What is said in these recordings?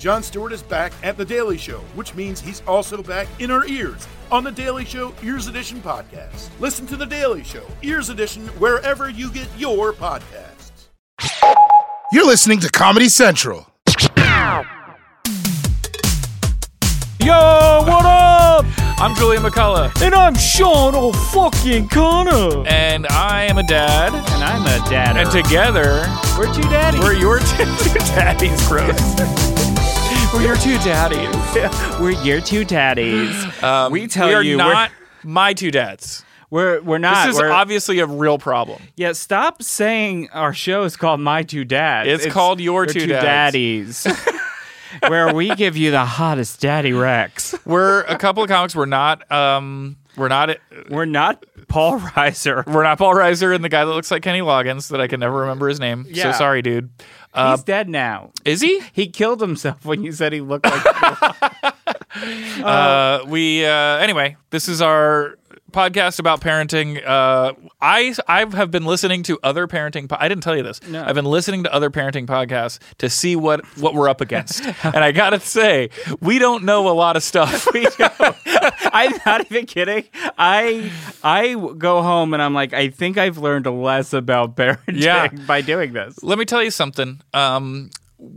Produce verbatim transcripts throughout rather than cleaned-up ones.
Jon Stewart is back at The Daily Show, which means he's also back in our ears on The Daily Show Ears Edition podcast. Listen to The Daily Show Ears Edition wherever you get your podcasts. You're listening to Comedy Central. Yo, what up? I'm Julian McCullough. And I'm Sean O'fucking Connor. And I am a dad. And I'm a dad. And together, we're two daddies. We're your two daddies, gross. We're your two daddies. We're your two daddies. Um, we tell we are you not my two dads. We're we're not. This is we're, obviously a real problem. Yeah, stop saying our show is called My Two Dads. It's, it's called Your Two, two Dads. Daddies. Where we give you the hottest daddy recs. We're a couple of comics. We're not. Um, we're not. We're not Paul Reiser. We're not Paul Reiser and the guy that looks like Kenny Loggins that I can never remember his name. Yeah. So sorry, dude. Uh, He's dead now. Is he? He killed himself when you said he looked like. uh, we. Uh, anyway, this is our podcast about parenting. Uh, I I have been listening to other parenting. Po- I didn't tell you this. No. I've been listening to other parenting podcasts to see what, what we're up against, and I gotta say, we don't know a lot of stuff. We don't. I'm not even kidding. I I go home and I'm like, I think I've learned less about parenting Yeah. by doing this. Let me tell you something. Um,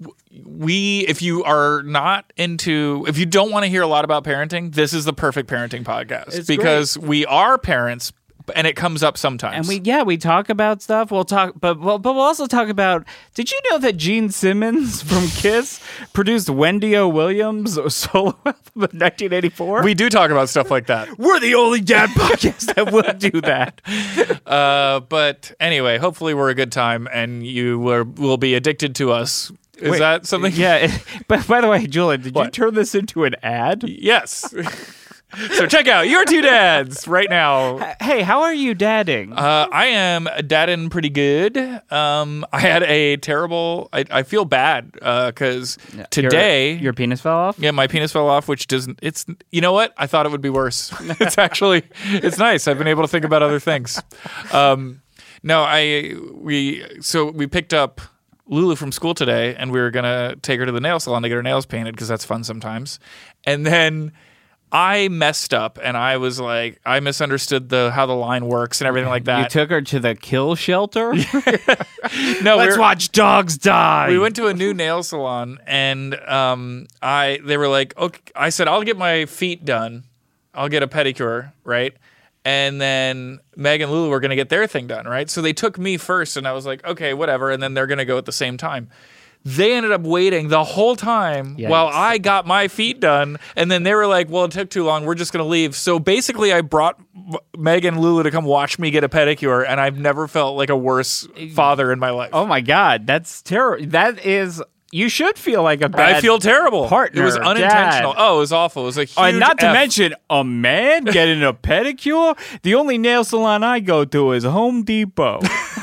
we, if you are not into, if you don't want to hear a lot about parenting, this is the perfect parenting podcast It's because we are parents, and it comes up sometimes. And we, yeah, we talk about stuff. We'll talk, but we'll, but we'll also talk about. Did you know that Gene Simmons from Kiss produced Wendy O. Williams' solo album in nineteen eighty-four? we do talk about stuff like that. We're the only dad podcast that will do that. Uh, but anyway, hopefully we're a good time, and you will, will be addicted to us. Is Wait, that something? Yeah. But by the way, Julian, did What? you turn this into an ad? Yes. So check out Your Two Dads right now. Hey, how are you dadding? Uh, I am dadding pretty good. Um, I had a terrible. I, I feel bad because uh, today your, your penis fell off. Yeah, my penis fell off, which doesn't. It's you know what? I thought it would be worse. It's actually it's nice. I've been able to think about other things. Um, no, I we so we picked up Lulu from school today, and we were gonna take her to the nail salon to get her nails painted because that's fun sometimes. And then I messed up, and I was like, I misunderstood the how the line works and everything like that. You took her to the kill shelter? No, let's we were, watch dogs die. We went to a new nail salon, and um, I they were like, okay. I said, I'll get my feet done. I'll get a pedicure, right? And then Meg and Lulu were going to get their thing done, right? So they took me first, and I was like, okay, whatever. And then they're going to go at the same time. They ended up waiting the whole time Yikes. while I got my feet done. And then they were like, well, it took too long. We're just going to leave. So basically, I brought Meg and Lulu to come watch me get a pedicure, and I've never felt like a worse father in my life. Oh, my God. That's terrible. That is... You should feel like a bad I feel terrible. partner, It was unintentional. dad. Oh, it was awful. It was a huge Uh, not to F. mention a man getting a pedicure. The only nail salon I go to is Home Depot.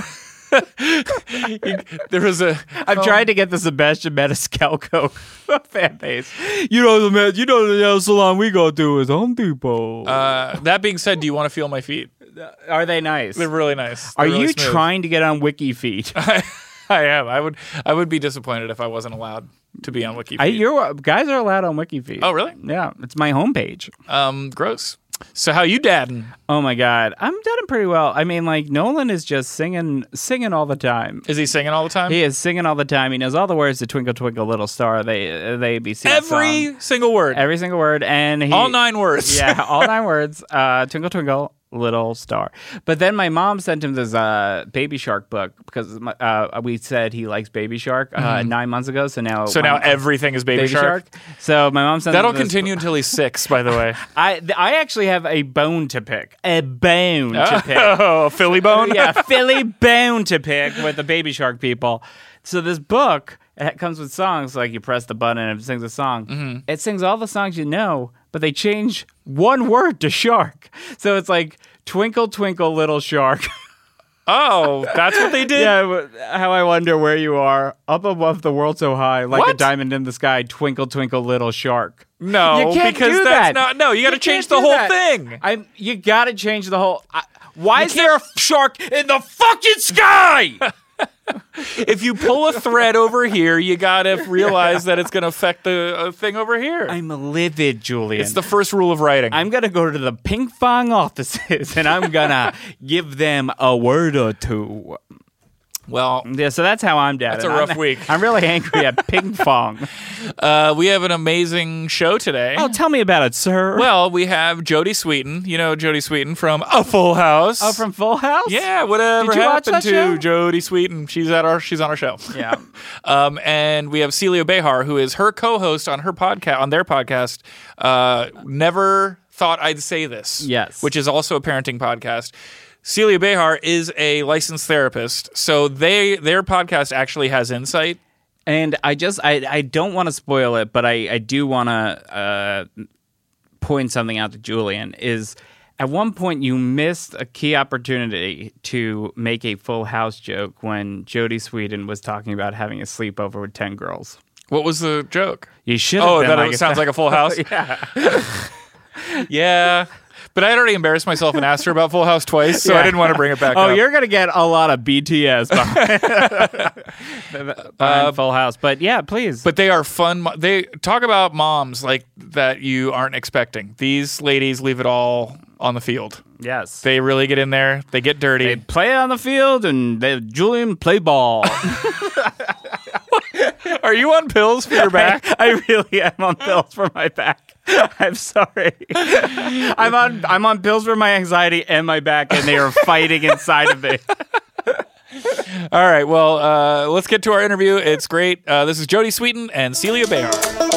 There was a. I'm oh. trying to get the Sebastian Maniscalco fan base. You know the man, you know the nail salon we go to is Home Depot. Uh, that being said, do you want to feel my feet? Are they nice? They're really nice. They're Are really you smooth. trying to get on WikiFeet? I am. I would. I would be disappointed if I wasn't allowed to be on WikiFeet. I, you're, guys are allowed on WikiFeet. Oh, really? Yeah, it's my homepage. Um, gross. So how you dadding? Oh my God, I'm dadding pretty well. I mean, like Nolan is just singing, singing all the time. Is he singing all the time? He is singing all the time. He knows all the words to "Twinkle Twinkle Little Star." They they be singing Every song. single word. every single word, and he, all nine words. Yeah, all nine words. Uh, twinkle twinkle little star. But then my mom sent him this uh, Baby Shark book because my, uh, we said he likes Baby Shark uh, Mhm. nine months ago. So now, So my now mom- everything is Baby, Baby Shark. Shark. So my mom sent That'll him this continue until he's six. By the way. I I actually have a bone to pick. A bone to pick. Oh, a Philly bone. Yeah, Philly bone to pick with the Baby Shark people. So this book, it comes with songs, like you press the button and it sings a song. Mm-hmm. It sings all the songs you know, but they change one word to shark. So it's like Twinkle Twinkle Little Shark. Oh, that's what they did? Yeah, but how I wonder where you are, up above the world so high, like a What? diamond in the sky, twinkle twinkle little shark. No, You can't because do that's that. not. No, you got to You change can't the do whole that. thing. I'm. You got to change the whole. I, why You is there a shark in the fucking sky? If you pull a thread over here, you gotta realize that it's gonna affect the uh, thing over here. I'm livid, Julian. It's the first rule of writing. I'm going to go to the Pink Fong offices and I'm going to give them a word or two. well, Yeah, so that's how I'm down. That's a rough I'm, week. I'm really angry at Pink Fong. uh, we have an amazing show today. Oh, tell me about it, sir. Well, we have Jodie Sweetin. You know Jodie Sweetin from A Full House. Oh, from Full House? Yeah, whatever Did you watch happened that to show? Jodie Sweetin? She's at our she's on our show. Yeah. um, and we have Celia Behar, who is her co-host on her podcast on their podcast. Uh, Never Thought I'd Say This. Yes. Which is also a parenting podcast. Celia Behar is a licensed therapist, so they their podcast actually has insight. And I just, I, I don't want to spoil it, but I, I do want to uh, point something out to Julian, is at one point you missed a key opportunity to make a Full House joke when Jodie Sweetin was talking about having a sleepover with ten girls. What was the joke? You should have Oh, been that like it sounds like a Full House? Yeah. Yeah. But I had already embarrassed myself and asked her about Full House twice, so Yeah. I didn't want to bring it back Oh, up. you're going to get a lot of B T S behind, behind Uh, Full House. But yeah, please. But they are fun. mo- They talk about moms like that you aren't expecting. These ladies leave it all on the field. yes. They really get in there. They get dirty. They play on the field and they, Julian play ball. Are you on pills for your back? I really am on pills for my back. I'm sorry. I'm on I'm on pills for my anxiety and my back, and they are fighting inside of me. All right. Well, uh, let's get to our interview. It's great. Uh, this is Jodie Sweetin and Celia Behar.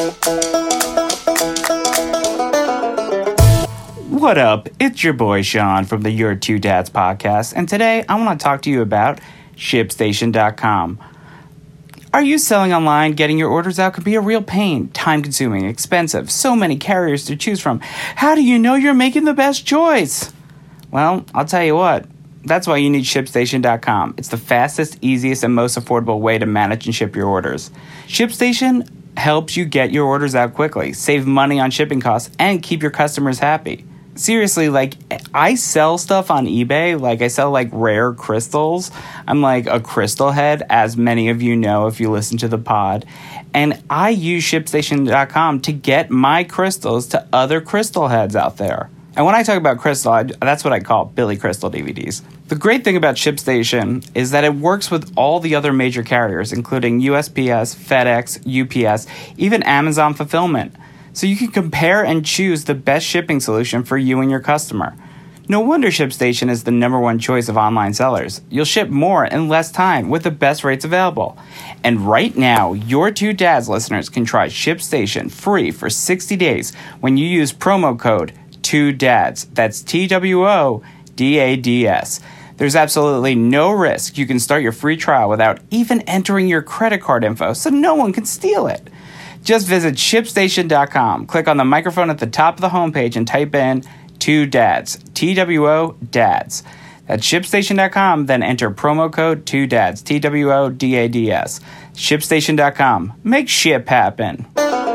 What up? It's your boy Sean from the Your Two Dads podcast, and today I want to talk to you about ShipStation dot com. Are you selling online? Getting your orders out could be a real pain, time-consuming, expensive, so many carriers to choose from. How do you know you're making the best choice? Well, I'll tell you what. That's why you need ShipStation dot com. It's the fastest, easiest, and most affordable way to manage and ship your orders. ShipStation helps you get your orders out quickly, save money on shipping costs, and keep your customers happy. Seriously, like, I sell stuff on eBay. Like, I sell, like, rare crystals. I'm, like, a crystal head, as many of you know if you listen to the pod. And I use ShipStation dot com to get my crystals to other crystal heads out there. And when I talk about crystal, I, that's what I call Billy Crystal D V Ds. The great thing about ShipStation is that it works with all the other major carriers, including U S P S, FedEx, U P S, even Amazon Fulfillment. So you can compare and choose the best shipping solution for you and your customer. No wonder ShipStation is the number one choice of online sellers. You'll ship more in less time with the best rates available. And right now, your Two Dads listeners can try ShipStation free for sixty days when you use promo code two dads. That's T W O D A D S. There's absolutely no risk. You can start your free trial without even entering your credit card info, so no one can steal it. Just visit ShipStation dot com, click on the microphone at the top of the homepage, and type in two dads, T W O dads. That's ShipStation dot com, then enter promo code two dads, T W O D A D S. ShipStation dot com. Make ship happen.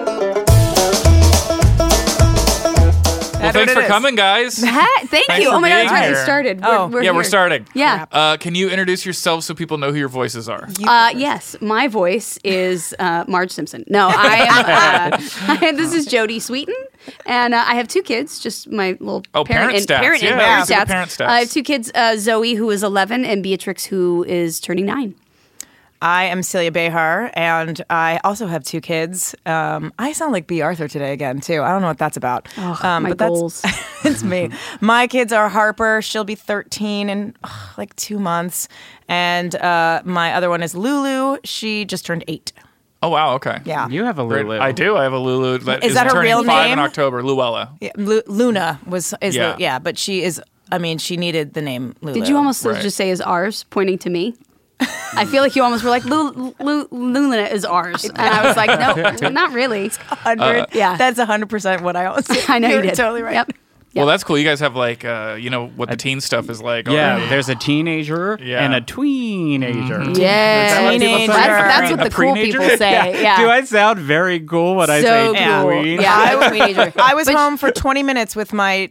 Well, thanks for coming, guys. Hi, thank Thanks you. for Oh my God, being it's right. here. We started. Oh. We're, we're Yeah, we're here. starting. Yeah. Uh, can you introduce yourself so people know who your voices are? Uh, yes, my voice is uh, Marge Simpson. No, I am. Uh, this is Jodie Sweetin, and uh, I have two kids. Just my little Oh, parent and, stats. Parent Yeah, and let's parent do the stats. parent stats. Uh, I have two kids: uh, Zoe, who is eleven, and Beatrix, who is turning nine. I am Celia Behar, and I also have two kids. Um, I sound like B. Arthur today again, too. I don't know what that's about. Oh, um, my but that's- goals. It's me. My kids are Harper. She'll be thirteen in oh, like two months. And uh, my other one is Lulu. She just turned eight. Oh, wow. Okay. Yeah. You have a Lulu. I do. I have a Lulu. That Is that her turning real five name? in October. Luella. Yeah, Lu- Luna was is Yeah. the, yeah, but she is. I mean, she needed the name Lulu. Did you almost Right. just say is ours, pointing to me? I feel like you almost were like, Lu- Lu- Luna is ours. And I was like, no, not really. hundred? yeah. that's a hundred percent what I always. Say. I know you You're did. Totally right. Yep. Well, that's cool. You guys have like, uh, you know, what the teen stuff is like. Yeah, already. there's a teenager Yeah. and a tweenager. Yeah. what people say? That's, that's A what the cool preenager? people say. Yeah. Do I sound very cool when I so say cool. tween? Yeah, I'm a teenager. I was But- home for twenty minutes with my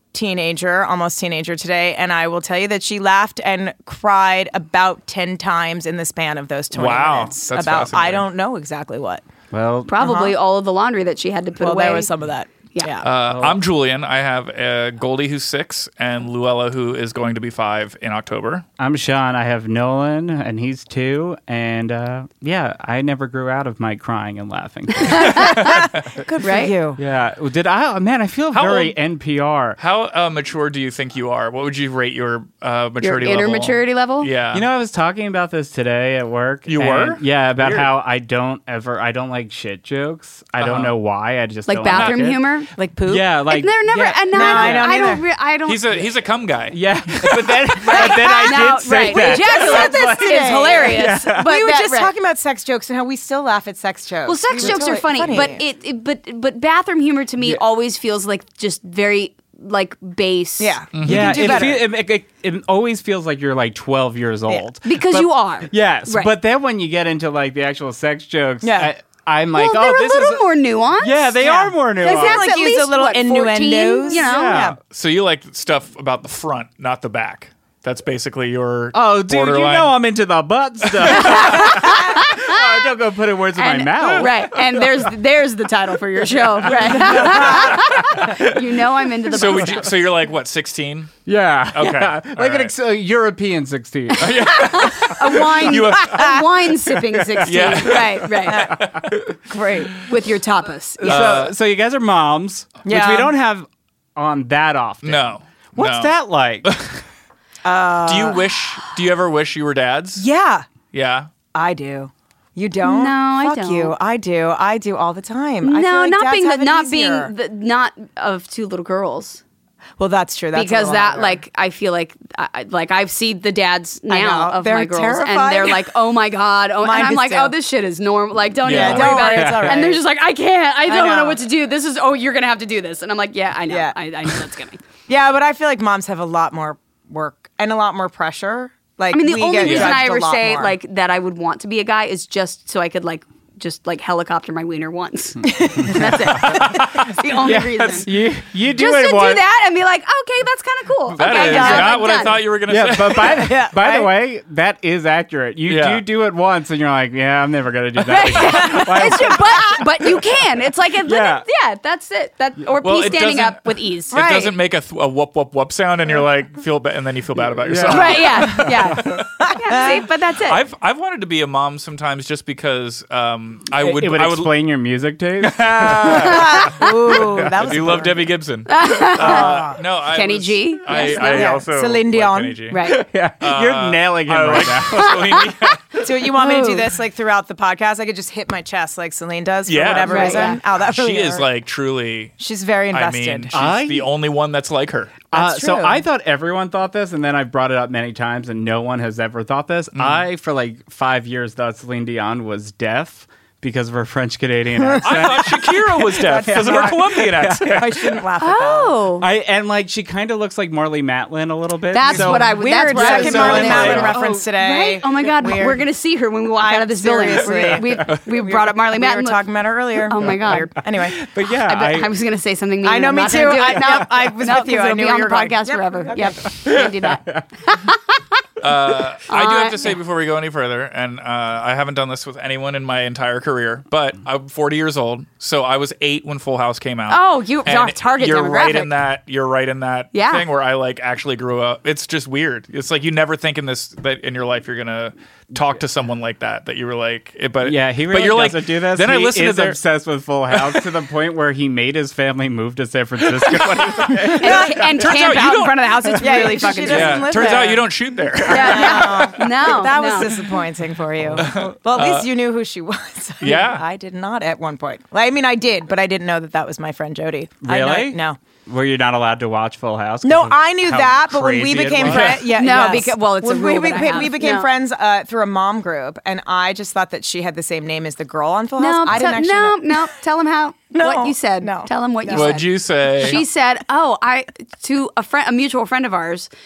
teenager, almost teenager today, and I will tell you that she laughed and cried about ten times in the span of those twenty Wow, minutes. that's about fascinating. I don't know exactly what. Well, Probably all of the laundry that she had to put Well, away. there was some of that. Yeah. Yeah. Uh, I'm Julian. I have uh, Goldie, who's six, and Luella, who is going to be five in October. I'm Sean. I have Nolan, and he's two. And uh, yeah, I never grew out of my crying and laughing. Good for right? you. yeah, did I? Oh, man, I feel How very old- N P R. How uh, mature do you think you are? What would you rate your uh, Your maturity inner level? maturity level? Yeah. You know, I was talking about this today at work. You and- were? Yeah, about Weird. how I don't ever, I don't like shit jokes. I don't Uh-huh. know why. I just Like don't bathroom like it. humor? Like poop? Yeah, like They're never. yeah, and no, No, I I don't. don't I don't. either. re- I don't. he's a he's a cum guy. yeah. But then, but then I no, did say right. that. Ejaculate is hilarious. But we were that- just right. talking about sex jokes and how we still laugh at sex jokes. Well, sex We were jokes are totally- funny, but it, it but but bathroom humor to me always feels like just very like base. Yeah. Mm-hmm. Yeah, do it, better. feel, it, it, it always feels like you're like twelve years old. Because But- you are. Yes, Right. but then when you get into like the actual sex jokes, Yeah. I, I'm like, Well, oh, they're this a little is more nuanced. Yeah, they Yeah. are more Because nuanced. that's like at use a least, little what, fourteen, innuendos. you know? Yeah. So you like stuff about the front, not the back. That's basically your Oh, dude, borderline. you know I'm into the butt stuff. oh, don't go putting words in And, my mouth. right, and there's there's the title for your show, right? You know I'm into the. So butt would you, stuff. so you're like what, sixteen? Yeah. Okay. Yeah. All Like an right. ex- uh, European sixteen. a wine You a wine sipping sixteen, Yeah. right, right, Great. with your tapas. Yeah. so, so you guys are moms, which Yeah. we don't have on that often. No. What's no. that like? Do you wish? Do you ever wish you were dads? Yeah, Yeah. I do. You don't? No, I Fuck don't. you. I do. I do all the time. I feel No, like not dads being the have it not easier. being the not of two little girls. Well, that's true. That's a because little that harder. like I feel like I, like I've seen the dads I now know. of They're my girls terrifying. and they're like, oh my god, oh, Mine and I'm is like, too. oh, this shit is normal. Like, don't Yeah. even Don't worry about worry, it. it's all And they're right. just like, I can't, I don't know. know. what to do. This is oh, you're gonna have to do this, and I'm like, yeah, I know, Yeah. I, I know that's coming. Yeah, but I feel like moms have a lot more work and a lot more pressure. Like, I mean, the we only get reason judged I a ever lot say more. like that I would want to be a guy is just so I could like just like helicopter my wiener once. That's it. That's the only reason. you you do Just it to once. do that and be like, okay, that's kind of cool. That okay, is done, not like, what I done. thought you were gonna Yeah, say. but by, Yeah, by the right? way, that is accurate. You Yeah. do do it once, and you're like, yeah, I'm never gonna do that again. Like, It's just, but but you can. It's like a, Yeah. yeah. That's it. That or Well, pee it standing doesn't- up with ease. It doesn't make a, th- a whoop whoop whoop sound, and you're like feel bad, and then you feel bad about yourself. Right? Yeah. Yeah. yeah see, but that's it. I've I've wanted to be a mom sometimes just because um, I it, would it would I would explain your music taste. Ooh, that was do you a love good Debbie Gibson? uh, no, I Kenny was- G? I, Yes, I yeah. also Celine like Dion. Kenny G. right. yeah, you're nailing him I right like now. Celine Dion. one. So you want me to do Ooh. this like throughout the podcast? I could just hit my chest like Celine does for Yeah. whatever Right, reason. yeah. Oh, that really She is hurt. like truly. She's very I invested. mean, she's I- the only one that's like her. Uh, That's so true. I thought everyone thought this, and then I've brought it up many times, and no one has ever thought this. I, for like five years, thought Celine Dion was deaf because of her French Canadian accent. I thought Shakira was deaf because of her Colombian accent. I shouldn't laugh at that. Oh, I and like she kind of looks like Marley Matlin a little bit. that's so- what I would. Weird. That's what I Second was so Marley it's Matlin like- reference today. Right? Oh my God, Weird. we're gonna see her when we walk I- out of this building. seriously. We we, we brought up Marley We Matlin. were talking about her earlier. Oh my God. Weird. Anyway, But yeah, I, bet- I, I was gonna say something. Mean I know, and me I'm not gonna too. do I- it. no, No, I was no, with you. 'cause I it'll knew be you on were the going. podcast Yep. forever. Okay. Yep, can't do that. Uh, I do have Uh, to say before we go any further, and uh, I haven't done this with anyone in my entire career, but I'm forty years old, so I was eight when Full House came out. Oh, you And our target you're demographic. right in that. You're right in that Yeah. thing where I like actually grew up. It's just weird. It's like you never think in this that in your life you're gonna talk to someone like that. That you were like, it- but yeah, he really but you're doesn't like, do this. Then he I listened is to their. obsessed with Full House to the point where he made his family move to San Francisco. when he was like, and, and Turns camp out you out in don't- front of the house. It's Yeah, really she fucking. doesn't Yeah, live turns there. out you don't shoot there. Yeah, no, no, that was no. disappointing for you. Well, at least you knew who she was. Yeah. I did not at one point. Well, I mean, I did, but I didn't know that that was my friend Jody. I know- Really? no. Were you not allowed to watch Full House? 'cause No, of I knew how that, but when we crazy it became was? friends, yeah, No, yes. becau- well, it's a when rule we, that I became, have. we became No. friends uh, through a mom group, and I just thought that she had the same name as the girl on Full No, House. I didn't te- actually no, know. no. Tell him how No, what you said. no, Tell him what you no. said. What'd you say? She said, "Oh, I to a friend, a mutual friend of ours.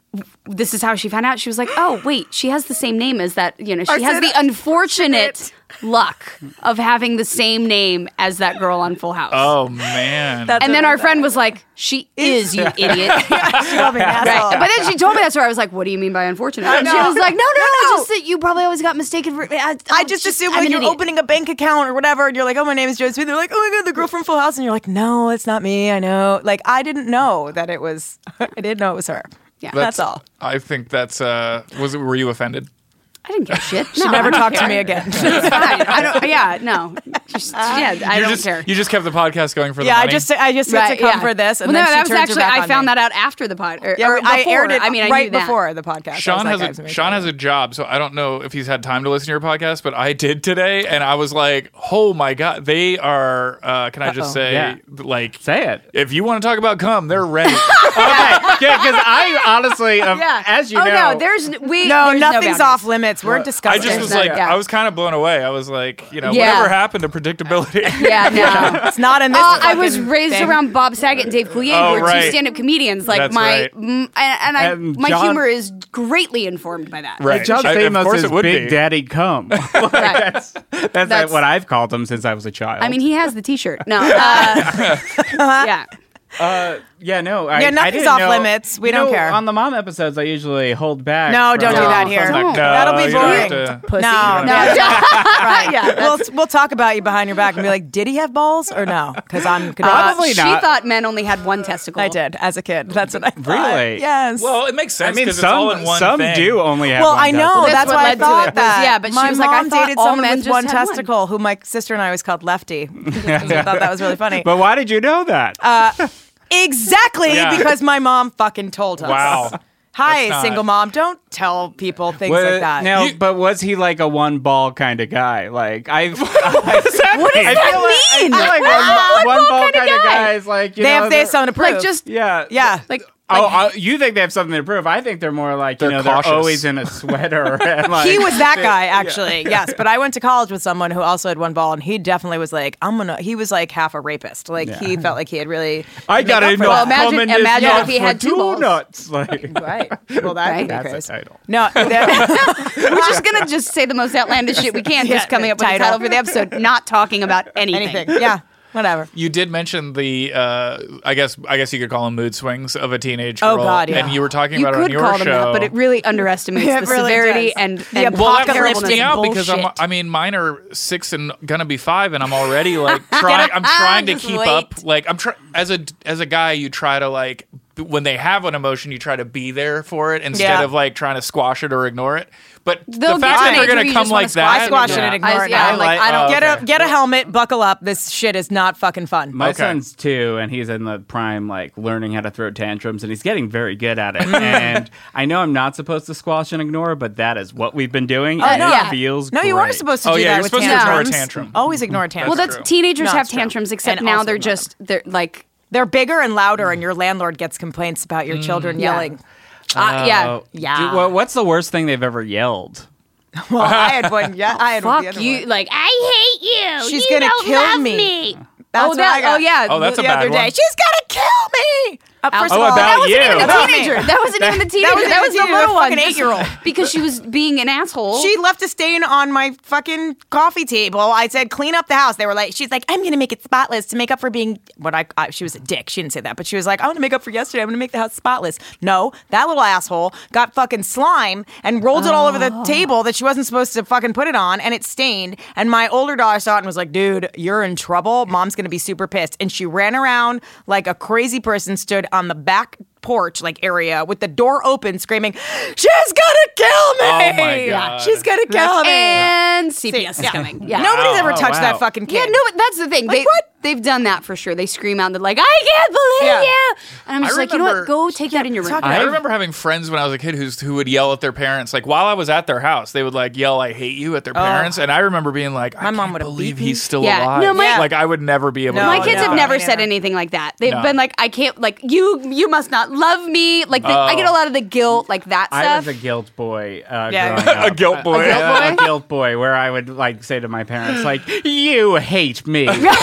this is how she found out. She was like, oh, wait, she has the same name as that. You know, she I has said- the unfortunate luck of having the same name as that girl on Full House. Oh man. That's and what then I our thought. friend was like, she is, you idiot. She told me an Right. asshole. But then she told me that story. I was like, what do you mean by unfortunate? And she know. was like, no, no, no, No. just that you probably always got mistaken for. I, I just assumed I'm like an you're idiot. opening a bank account or whatever, and you're like, "Oh, my name is Joe Smith." They're like, "Oh my god, the girl from Full House," and you're like, "No, it's not me. I know." Like, I didn't know that it was. I didn't know it was her. Yeah. That's all. I think that's. Uh, was it? Were you offended? I didn't give a shit. She No, never I don't talked to care. me again. It's fine. I don't. Yeah, no. Just, yeah, I you don't just, care. You just kept the podcast going for the yeah, I money? just I just said to come for this, and well, then no, she that was turns her actually back I on found me. that out after the pod. Or, Yeah, or I before. aired it. I mean, I right knew that. before the podcast. I Sean was has like, I a was amazing. Sean has a job, so I don't know if he's had time to listen to your podcast, but I did today, and I was like, "Oh my god, they are!" Uh, can I just Uh-oh. say, Yeah. like, Say it. if you want to talk about cum, they're ready. Okay, yeah, because I honestly, um, Yeah. as you oh know, no, there's n- we. No, there's nothing's no off boundaries. limits. We're I disgusting. just was no- like, yeah. I was kind of blown away. I was like, you know, Yeah. whatever happened to predictability? Yeah, no. It's not in this. Uh, I was fucking raised thing. around Bob Saget and Dave Coulier, Oh, who are right. two stand-up comedians. Like That's my, right. mm, and, and I, And my John- humor is greatly informed by that. Right. John I- of Famous course is it would Big be. Daddy Cum. Like, Right. That's, that's, That's- what I've called him since I was a child. I mean, he has the T-shirt. No, uh, yeah. Uh, yeah, no. I, Yeah, I nothing's didn't off know- limits. We you don't know, care. On the mom episodes, I usually hold back. No, don't from- do that from here. the- Don't. That'll be you don't have boring. to- Pussy. No, no, no. right. Yeah. we'll we'll talk about you behind your back and be like, did he have balls or no? Because I'm gonna Probably she not. thought men only had one testicle. I did as a kid. That's what I thought. Really? Yes. Well, it makes I sense mean, because it's all in some one some thing. do only have. well, one I know. testicle. That's That's, what why I led to thought it was- that. yeah, but she my was like, I mom thought dated all someone men with just one had one. testicle, who my sister and I always called Lefty. I thought that was really funny. But why did you know that? Uh, exactly, Yeah. because my mom fucking told us. Wow. Hi, That's not- single mom. Don't tell people things Well, like that. Now, You- but was he like a one ball kind of guy? Like I've. What does that I feel like, mean? I feel like What one, one ball kind of kind of guy? guys, like you they know, have they have they're- something to prove. Like just Yeah, yeah. like. Oh, like- uh, you think they have something to prove? I think they're more like you They're know cautious. they're always in a sweater. And like, He was that guy, actually. Yes, but I went to college with someone who also had one ball, and he definitely was like, "I'm gonna." He was like half a rapist. Like he felt like he had really. I got made up a for nut that. imagine- coming this imagine nut if he for had two two balls. nuts. Like Right. Well, that Right. could be that's a crazy. title. No, that- We're just gonna just say the most outlandish shit we can. Yeah, just coming up with a title. title for the episode, not talking about anything. anything. Yeah, whatever. You did mention the, uh, I guess, I guess you could call them mood swings of a teenage Oh, girl. God, yeah. And you were talking You about it on could your call them show. that, but it really underestimates It the really severity does. and, The and well, that freaks apocalyptic me out because I'm, bullshit. I mean, mine are six and gonna be five, and I'm already like trying. I'm trying to Just keep wait. up. Like I'm trying as a as a guy, you try to like when they have an emotion, you try to be there for it instead Yeah. of like trying to squash it or ignore it. But They'll the get fact to that an they're age where gonna you come just wanna like squash- that, I squash it Yeah. and ignore I- it. yeah, now. I'm like, I I don't don't- get okay. a get a helmet, buckle up. This shit is not fucking fun. My Okay. son's two, and he's in the prime, like learning how to throw tantrums, and he's getting very good at it. And I know I'm not supposed to squash and ignore, but that is what we've been doing. and no. it Yeah. feels no, you great. are supposed to Oh, do yeah, that you're with supposed to tantrums. ignore a tantrum. Always ignore a tantrum. well, that's true. teenagers No, have it's true. tantrums, except And now also they're ignore just they're like They're bigger and louder, and your landlord gets complaints about your children Yeah. yelling. uh, yeah Oh, Yeah. do- well, what's the worst thing they've ever yelled? Well, I had one. Yeah, I had one. the fuck other you one. like I hate you. She's You gonna don't kill love me. me. That's oh what that I got. oh yeah Oh, that's the a bad other one. day. She's gonna kill me. Uh, first Oh, of all, about that wasn't you. even the About me. teenager. That wasn't even the teenager. That wasn't That even was the the teenager. little That one. fucking just eight-year-old. Because she was being an asshole. She left a stain on my fucking coffee table. I said, clean up the house. They were like, she's like, I'm going to make it spotless to make up for being what I, I, she was a dick. She didn't say that, but she was like, I'm going to make up for yesterday. I'm going to make the house spotless. No, that little asshole got fucking slime and rolled it all over the table that she wasn't supposed to fucking put it on, and it stained. And my older daughter saw it and was like, dude, you're in trouble. Mom's going to be super pissed. And she ran around like a crazy person, stood on the back porch like area with the door open screaming, she's gonna kill me. Oh, my God. She's gonna kill me. and C P S is Yeah. coming. Yeah. Nobody's ever Oh, touched wow. that fucking kid. Yeah, no, but that's the thing. Like, they, what? They've done that for sure. They scream out, they're like, I can't believe Yeah. you. And I'm I just like, you know what? remember- Go take that in your room. talk I remember having friends when I was a kid who's, who would yell at their parents. Like while I was at their house, they would like yell, "I hate you" at their parents, and I remember being like, "I My mom can't would've believe beat me. he's still Yeah. alive." No, my- like I would never be able. No, to My do kids that. have never me said neither. anything like that. They've No. been like, I can't, like, you you must not love me. Like, the, I get a lot of the guilt, like that I stuff. was a guilt boy. Uh, Yeah. growing up. A guilt boy. A guilt Uh, boy? a guilt boy, where I would like say to my parents, like, "You hate me."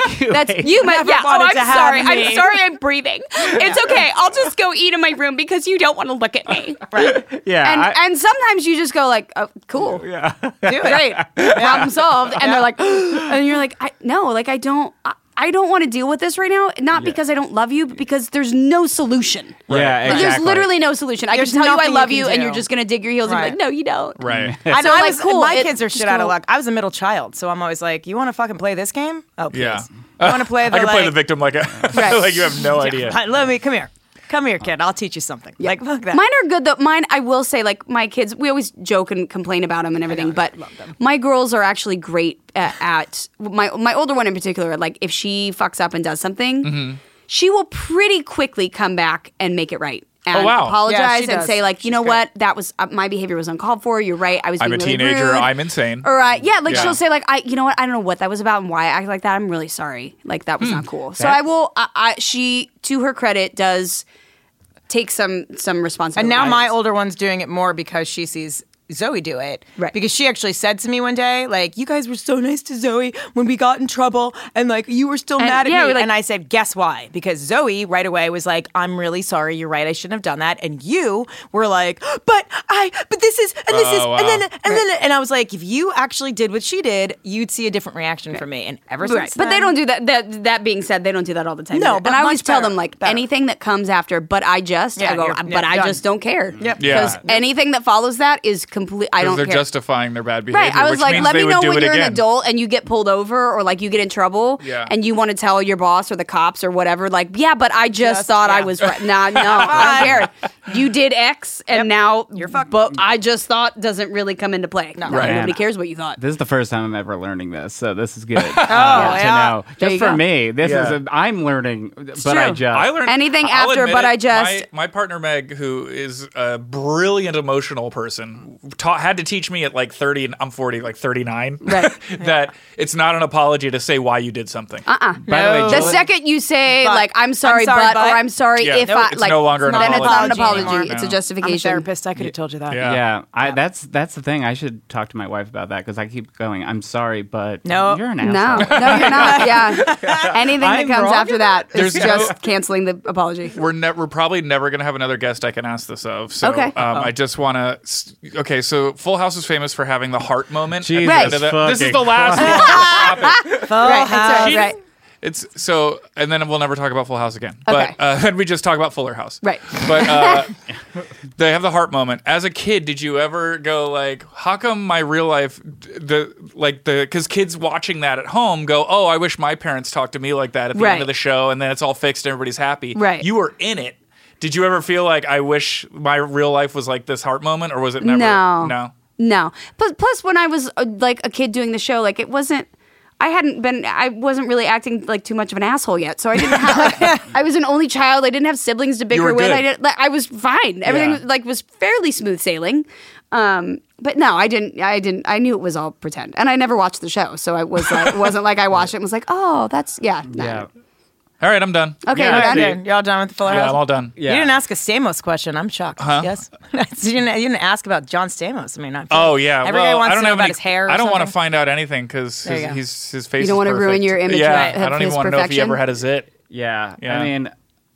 That's you. My, never yeah. Oh, wanted I'm to have sorry. me. I'm sorry. I'm breathing. It's okay. I'll just go eat in my room because you don't want to look at me. Right. Yeah. And I- and sometimes you just go like, oh, cool. yeah. Do it. Great. Problem solved. And they're like, and you're like, I, no, like I don't. I, I don't want to deal with this right now, not because I don't love you, but because there's no solution. Yeah, Like, exactly. there's literally no solution. I There's can tell you I nothing you love can you, and do. you're just gonna dig your heels and be Right. like, no, you don't. Right. I So, know. I like, was, cool, my it- kids are just shit out of go- luck. I was a middle child, so I'm always like, "You want to fucking play this game? Oh, please. Yeah. You want to play the I can like, play the victim like a, Right. like you have no idea. Yeah, let me come here. Come here, kid. I'll teach you something. Like fuck that. Mine are good though. Mine, I will say, like my kids, we always joke and complain about them and everything, but my girls are actually great at, at my my older one in particular. Like if she fucks up and does something, Mm-hmm. she will pretty quickly come back and make it right. And Oh, wow. apologize Yeah, she and does. say like, you She's know great. what, that was uh, my behavior was uncalled for. You're right. I was. I'm being a really teenager. rude. I'm insane. Or uh, yeah, like Yeah. she'll say like, I, you know what, I don't know what that was about and why I acted like that. I'm really sorry. Like that was Hmm. not cool. So I will. I, I she, to her credit, does take some some responsibility. And now my older one's doing it more because she sees Zoe do it. Right. Because she actually said to me one day, like, you guys were so nice to Zoe when we got in trouble and like you were still And, mad at yeah, me. we're like- and I said, guess why? Because Zoe right away was like, I'm really sorry, you're right, I shouldn't have done that. And you were like, but I but this is and this Oh, is wow. and then and then and I was like, if you actually did what she did, you'd see a different reaction from me. And ever since Right. But they then- don't do that. That that being said, they don't do that all the time. No, either. but and I always much tell better. them like Better. anything that comes after, but I just, Yeah, I go, you're- but yeah, I done. just don't care. Yep. Yeah. Because anything that follows that is complete. I don't Because they're care. justifying their bad behavior. Right, I was which like, means let they me would know do when it you're again. an adult and you get pulled over or like you get in trouble Yeah. and you want to tell your boss or the cops or whatever, like, yeah, but I just, Just- thought I yeah. was right. Nah, no, I don't care. You did X and now You're fucked. But I just thought doesn't really come into play. No, Right. Nobody cares what you thought. This is the first time I'm ever learning this, so this is good. oh, yeah. To know. There Just you for go. me, this Yeah. is a, I'm learning, but I true. just I learned Anything I'll after, admit but it, I just- my, my partner Meg, who is a brilliant emotional person, taught had to teach me at like thirty, and I'm forty, like thirty-nine, Right. that it's not an apology to say why you did something. Uh-uh. By the way, No. The Julie- second you say But- like I'm sorry, I'm sorry, but, but- or I'm sorry Yeah. if No, I it's like no longer an then it's not an apology apology. anymore. It's No. a I'm a justification. therapist. I could have told you that. Yeah. Yeah, I, that's that's the thing. I should talk to my wife about that because I keep going. I'm sorry, but No. you're an No, asshole. no, you're not. Yeah, anything that I'm comes wrong after that is There's no- just canceling the apology. We're ne- we're probably never going to have another guest I can ask this of. So Okay. um, I just want to. Okay, so Full House is famous for having the heart moment. at the Jesus end of the- This is fucking the last one. Stop it. Full Right, House. it's right. It's so, and then we'll never talk about Full House again. But Okay. uh, then we just talk about Fuller House. Right. But uh, they have the heart moment. As a kid, did you ever go like, how come my real life, the like the because kids watching that at home go, oh, I wish my parents talked to me like that at the Right. end of the show, and then it's all fixed and everybody's happy. Right. You were in it. Did you ever feel like I wish my real life was like this heart moment, or was it never? No. No. No. Plus, plus when I was uh, like a kid doing the show, like it wasn't. I hadn't been. I wasn't really acting like too much of an asshole yet, so I didn't have. Like, I was an only child. I didn't have siblings to bicker were with. good. I didn't. Like, I was fine. Everything Yeah. was, like was fairly smooth sailing. Um, but no, I didn't. I didn't. I knew it was all pretend, and I never watched the show, so it was like it wasn't like I watched it and was like, oh, that's yeah. No. Yeah, All right, I'm done. Okay, Yeah, we're done. see. Okay, y'all done with the Fuller Yeah, House? I'm all done. yeah. You didn't ask a Stamos question. I'm shocked. Huh? Yes, you, didn't, you didn't ask about John Stamos. I mean, I feel Oh like yeah. every well, guy wants I don't to know have about any, his hair. Or I don't want to something. find out anything because There you his, go. he's, his face. You don't is wanna ruin perfect. your image Yeah, of- of I don't even his want to know if he perfection? ever had a zit. Yeah, Yeah. I mean,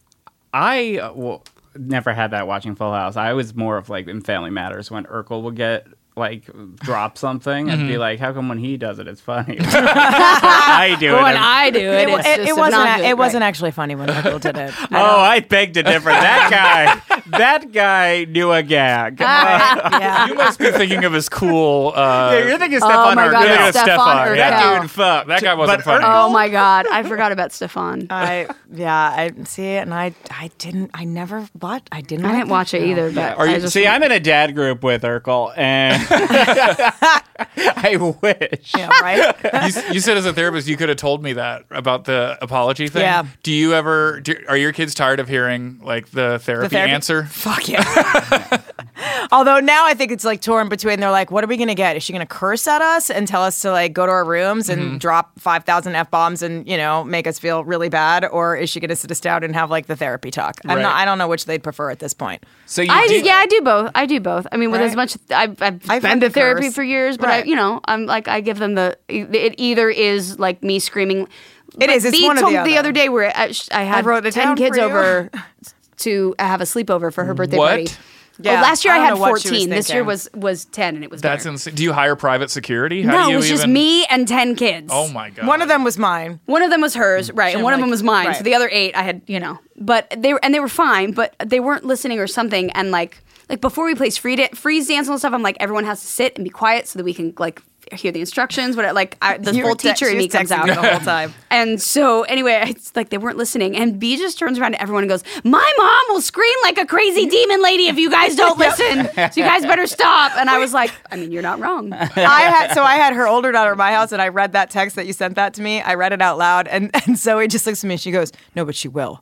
I uh, well, never had that watching Full House. I was more of like in Family Matters when Urkel would get like drop something and Mm-hmm. be like, "How come when he does it, it's funny?" I do it. When I'm- I do it, It, it's it, just it wasn't. obnoxious, It wasn't right. actually funny when Michael did it. oh, I beg to differ. That guy, that guy knew a gag. yeah. You must be thinking of his cool. Uh, Yeah, you're thinking Stefan my Urkel. God, You're thinking of Stefan Stefan, Urkel. yeah. That dude, fuck. That guy wasn't But funny. Urkel- Oh my god, I forgot about Stefan. I yeah. I see it, and I I didn't. I never. What I didn't. I like didn't watch it show. either, but Are I you, just, see, I'm in a dad group with Urkel, and I wish. Yeah, right. you, you said as a therapist you could have told me that about the apology thing. Yeah. Do you ever? Do, are your kids tired of hearing like the therapy, therapy- answer? Fuck yeah. Although now I think it's like torn between, they're like, what are we going to get? Is she going to curse at us and tell us to like go to our rooms and Mm-hmm. drop five thousand F-bombs and, you know, make us feel really bad? Or is she going to sit us down and have like the therapy talk? I'm Right. not, I don't know which they'd prefer at this point. So you I do, do, yeah, I do both. I do both. I mean, with Right. as much, I've, I've, I've been had to to therapy curse. for years, but Right. I, you know, I'm like, I give them the. It either is like me screaming. It is, it's B one or told the the other. other day where I, I had wrote it ten down kids for you. over to have a sleepover for her birthday What? party. Yeah, oh, last year I I, don't had know what she was fourteen. This year thinking. was was ten, and it was That's better. insane. Do you hire private security? How do No, you it was just even- me and ten kids. Oh my god. One of them was mine. One of them was hers, right, and one of like- them was mine. right. So the other eight, I had, you know, but they were and they were fine, but they weren't listening or something. And like, like before we play free da- freeze dance and stuff, I'm like, everyone has to sit and be quiet so that we can like hear the instructions. But like, I, the You were full te- teacher she in was me comes texting out me the whole time. And so anyway, it's like they weren't listening, and B just turns around to everyone and goes, "My mom will scream like a crazy demon lady if you guys don't listen. So you guys better stop." And I was like, "I mean, you're not wrong." I had so I had her older daughter at my house, and I read that text that you sent that to me. I read it out loud, and and Zoe just looks at me and she goes, "No, but she will."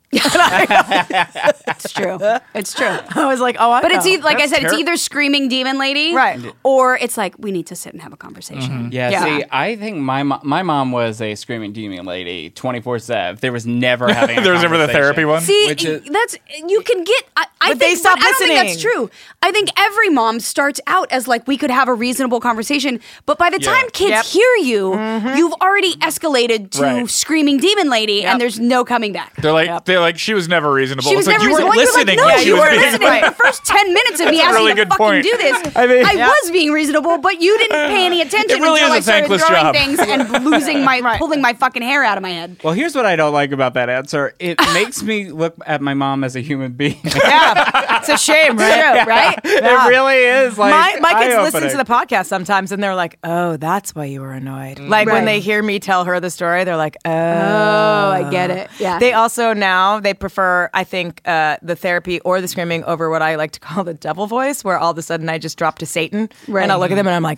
It's true. It's true. I was like, "Oh, I But it's know. either, like I That's said, it's terri- either screaming demon lady, Right. or it's like we need to sit and have a conversation. Yeah, Yeah. see, I think my mo- my mom was a screaming demon lady, twenty four seven. There was never having. A There was never the conversation. therapy one? See, Which is- that's you can get. I, I But they think, stop but I don't think that's listening. true. I think every mom starts out as like we could have a reasonable conversation, but by the Yeah. time kids Yep. hear you, you've already escalated to Right. screaming demon lady, Yep. and there's no coming back. They're like they're like she was never reasonable. She was it's like never you weren't reasonable. listening You're when like, she no, was you weren't being listening. The first ten minutes of me That's a asking really you to good fucking point. do this, I mean- I Yeah. was being reasonable, but you didn't pay any attention It really until I is a started thankless throwing job. things and losing my, Right. pulling my fucking hair out of my head. Well, here's what I don't like about that answer. It makes me look at my mom as a human being. Yeah, it's a shame, right? True, right? Yeah. It really is. Like my my kids listen eye-opening. to the podcast sometimes, and they're like, "Oh, that's why you were annoyed." Like when Right. they hear me tell her the story, they're like, "Oh, Oh, I get it. Yeah. They also now they prefer, I think, uh, the therapy or the screaming over what I like to call the devil voice, where all of a sudden I just drop to Satan, Right. and I look at them and I'm like,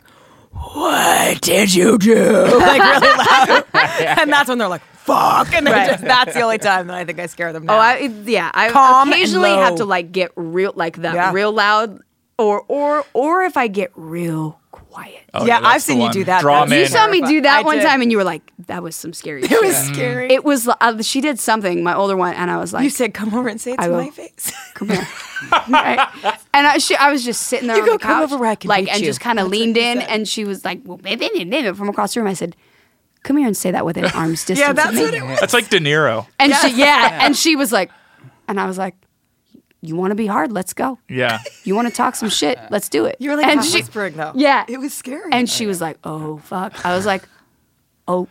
"What did you do?" Like really loud, and that's when they're like, "Fuck!" And they Right. just, that's the only time that I think I scare them. Now. Oh, I, yeah. I Calm and occasionally low. have to like get real, like that, Yeah. real loud, or or or if I get real quiet. Oh, yeah, that's I've the seen you one. do that. Draw That's them You in. saw me do that I one did. time, and you were like, "That was some scary." It was shit." scary. It was. Uh, she did something. My older one, and I was like, You said, "Come over and say it I to will. my face." come here. Right? And I, she, I was just sitting there You on go, the "Come couch, over where I can like, reach and you." just kind of That's what leaned you in, said. and she was like, well, baby, baby, baby," from across the room. I said, "Come here and say that within arm's distance." Yeah, of that's me." what it was. That's like De Niro. And she, yeah, and she was like, and I was like, "You want to be hard? Let's go. Yeah. You want to talk some shit? Let's do it." You were like and half she, whispering though. yeah, It was scary. and she was like, "Oh fuck." I was like, "Oh,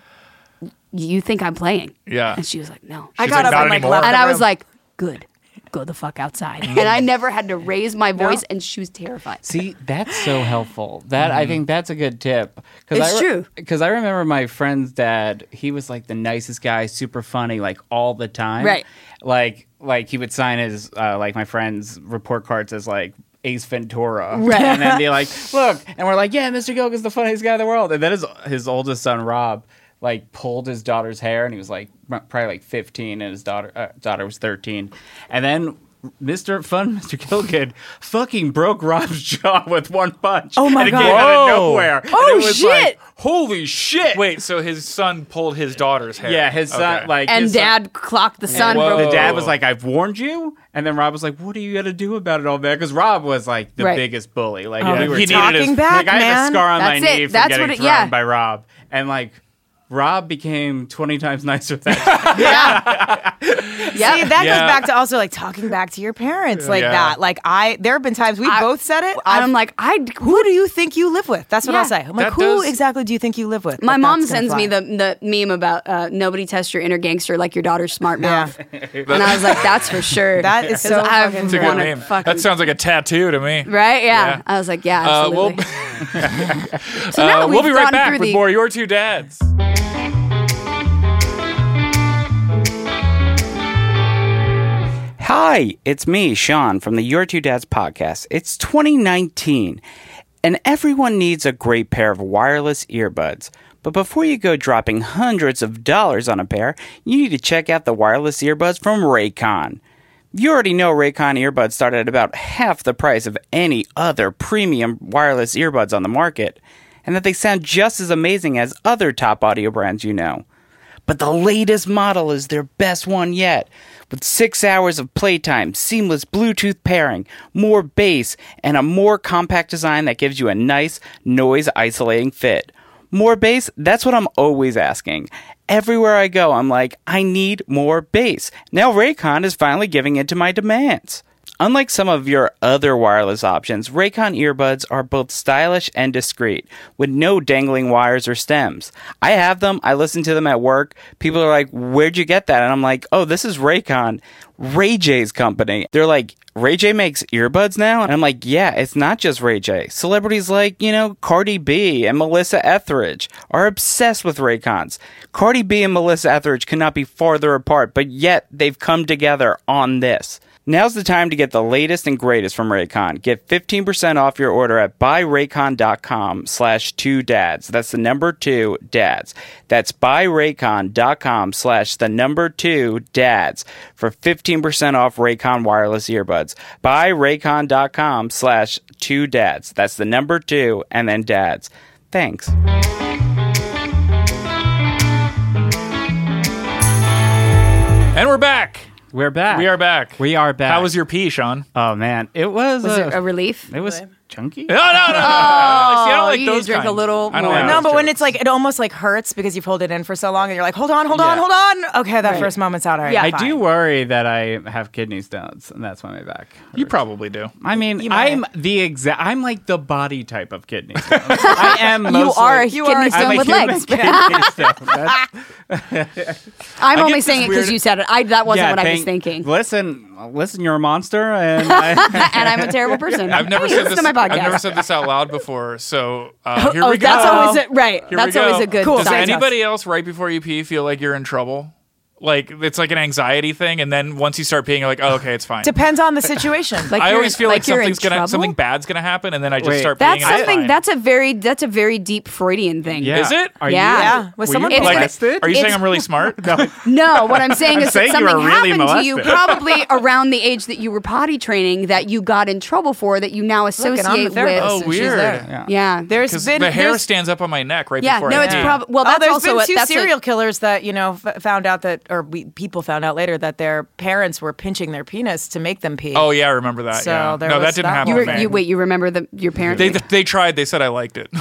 you think I'm playing?" Yeah. And she was like, "No." I She's got like, up "Not and like anymore." left And the I was room. like, "Good, go the fuck outside." And I never had to raise my voice, and she was terrified. See, that's so helpful. That I think that's a good tip. Cause It's I true. Because I remember my friend's dad. He was like the nicest guy, super funny, like all the time. Right. Like, like he would sign his uh, like my friend's report cards as like Ace Ventura. Right. And then be like, look, and we're like, yeah, Mister Gilk is the funniest guy in the world. And then his his oldest son Rob like pulled his daughter's hair, and he was like probably like fifteen, and his daughter uh, daughter was thirteen, and then Mister Fun, Mister Kilkid, fucking broke Rob's jaw with one punch. Oh my and it God. came out of Whoa. nowhere. Oh, and it was shit. Like, holy shit! Wait, so his son pulled his daughter's hair. Yeah, his son Okay. like And his son- dad clocked the son. Whoa. broke- the dad was like, "I've warned you," and then Rob was like, "What are you gonna do about it all, man?" Because Rob was like the Right. biggest bully. Like Oh, we he were was talking talking his, back, like, I have a man. scar on That's my it. knee for That's getting what it- thrown yeah. by Rob, and like Rob became twenty times nicer that. Yeah. See, that Yeah. goes back to also like talking back to your parents like Yeah. that. Like I, there have been times we I- both said it. And I've- I'm like, I. who do you think you live with? That's what Yeah. I'll say. I'm like, That who does- exactly do you think you live with? My But mom that's gonna sends me fly. the the meme about uh, nobody test your inner gangster like your daughter's smart Yeah. mouth, and I was like, that's for sure. That is 'Cause so I fucking It's a good wanna name. fucking- That sounds like a tattoo to me. right. Yeah. Yeah. I was like, yeah, Uh, we'll, absolutely. so now uh, that we'll we've be right gone back through with the, more Your Two Dads. Hi, it's me, Sean, from the Your Two Dads podcast. It's twenty nineteen, and everyone needs a great pair of wireless earbuds. But before you go dropping hundreds of dollars on a pair, you need to check out the wireless earbuds from Raycon. You already know Raycon earbuds start at about half the price of any other premium wireless earbuds on the market, and that they sound just as amazing as other top audio brands you know. But the latest model is their best one yet, with six hours of playtime, seamless Bluetooth pairing, more bass, and a more compact design that gives you a nice, noise-isolating fit. More bass? That's what I'm always asking. Everywhere I go, I'm like, I need more bass. Now Raycon is finally giving in to my demands. Unlike some of your other wireless options, Raycon earbuds are both stylish and discreet, with no dangling wires or stems. I have them, I listen to them at work. People are like, where'd you get that? And I'm like, oh, this is Raycon, Ray J's company. They're like, Ray J makes earbuds now? And I'm like, yeah, it's not just Ray J. Celebrities like, you know, Cardi B and Melissa Etheridge are obsessed with Raycons. Cardi B and Melissa Etheridge could not be farther apart, but yet they've come together on this. Now's the time to get the latest and greatest from Raycon. Get fifteen percent off your order at buyraycon.com slash two dads. That's the number two dads. That's buyraycon.com slash the number two dads for fifteen percent off Raycon wireless earbuds. Buyraycon.com slash two dads. That's the number two and then dads. Thanks. And we're back. We're back. We are back. We are back. How was your pee, Sean? Oh, man. It was... Was uh, it a relief? It was chunky. No, no, no, no. no. See, I don't like you those drink a kinds. little I don't more. like No, those but when jokes. it's like, it almost like hurts because you've held it in for so long and you're like, hold on, hold on, Yeah. hold on. Okay, that first moment's out. All right, Yeah. I fine. do worry that I have kidney stones, and that's why my back hurts. You probably do. I mean, You might. I'm the exact... I'm like the body type of kidney stones. I am You mostly... are a You kidney are- I'm stone a with human legs. kidney stone. That's- I'm I only get saying it this because weird- you said it. I that wasn't yeah, what I was thank- thinking. Listen, listen, you're a monster, and I, And I'm a terrible person. I've never Hey, said listen this. to my podcast. I've never said this out loud before. So uh, here oh, we go. that's always a, right. Here that's we go. always a good Cool. Does sign. anybody else right before you pee feel like you're in trouble? Like it's like an anxiety thing, and then once you start peeing, you're like, oh, okay, it's fine. Depends on the situation. Like I you're- always feel like, you're in something's gonna trouble? something bad's gonna happen, and then I just Wait. start That's peeing. and it's something. fine. That's a very. That's a very deep Freudian thing. yeah. Is it? Are Yeah. You, Yeah. Was were someone you It's- molested? Are you saying It's- I'm really smart? No, what I'm saying I'm is saying that you something were really happened to you molested. probably around the age that you were potty training that you got in trouble for that you now and I'm the associate with. therapist. Oh, and she's weird. there. Yeah. Yeah. There's Because been the hair there's- stands up on my neck right yeah. before No, I it's pee. probably well. Oh, That's there's also been a, two that's a- serial killers that you know f- found out that, or we, people found out later that their parents were pinching their penis to make them pee. Oh yeah, I remember that. So yeah. there No, that was didn't that happen. You, one. were, to me. you wait. You remember the your parents? They they tried. They said I liked it.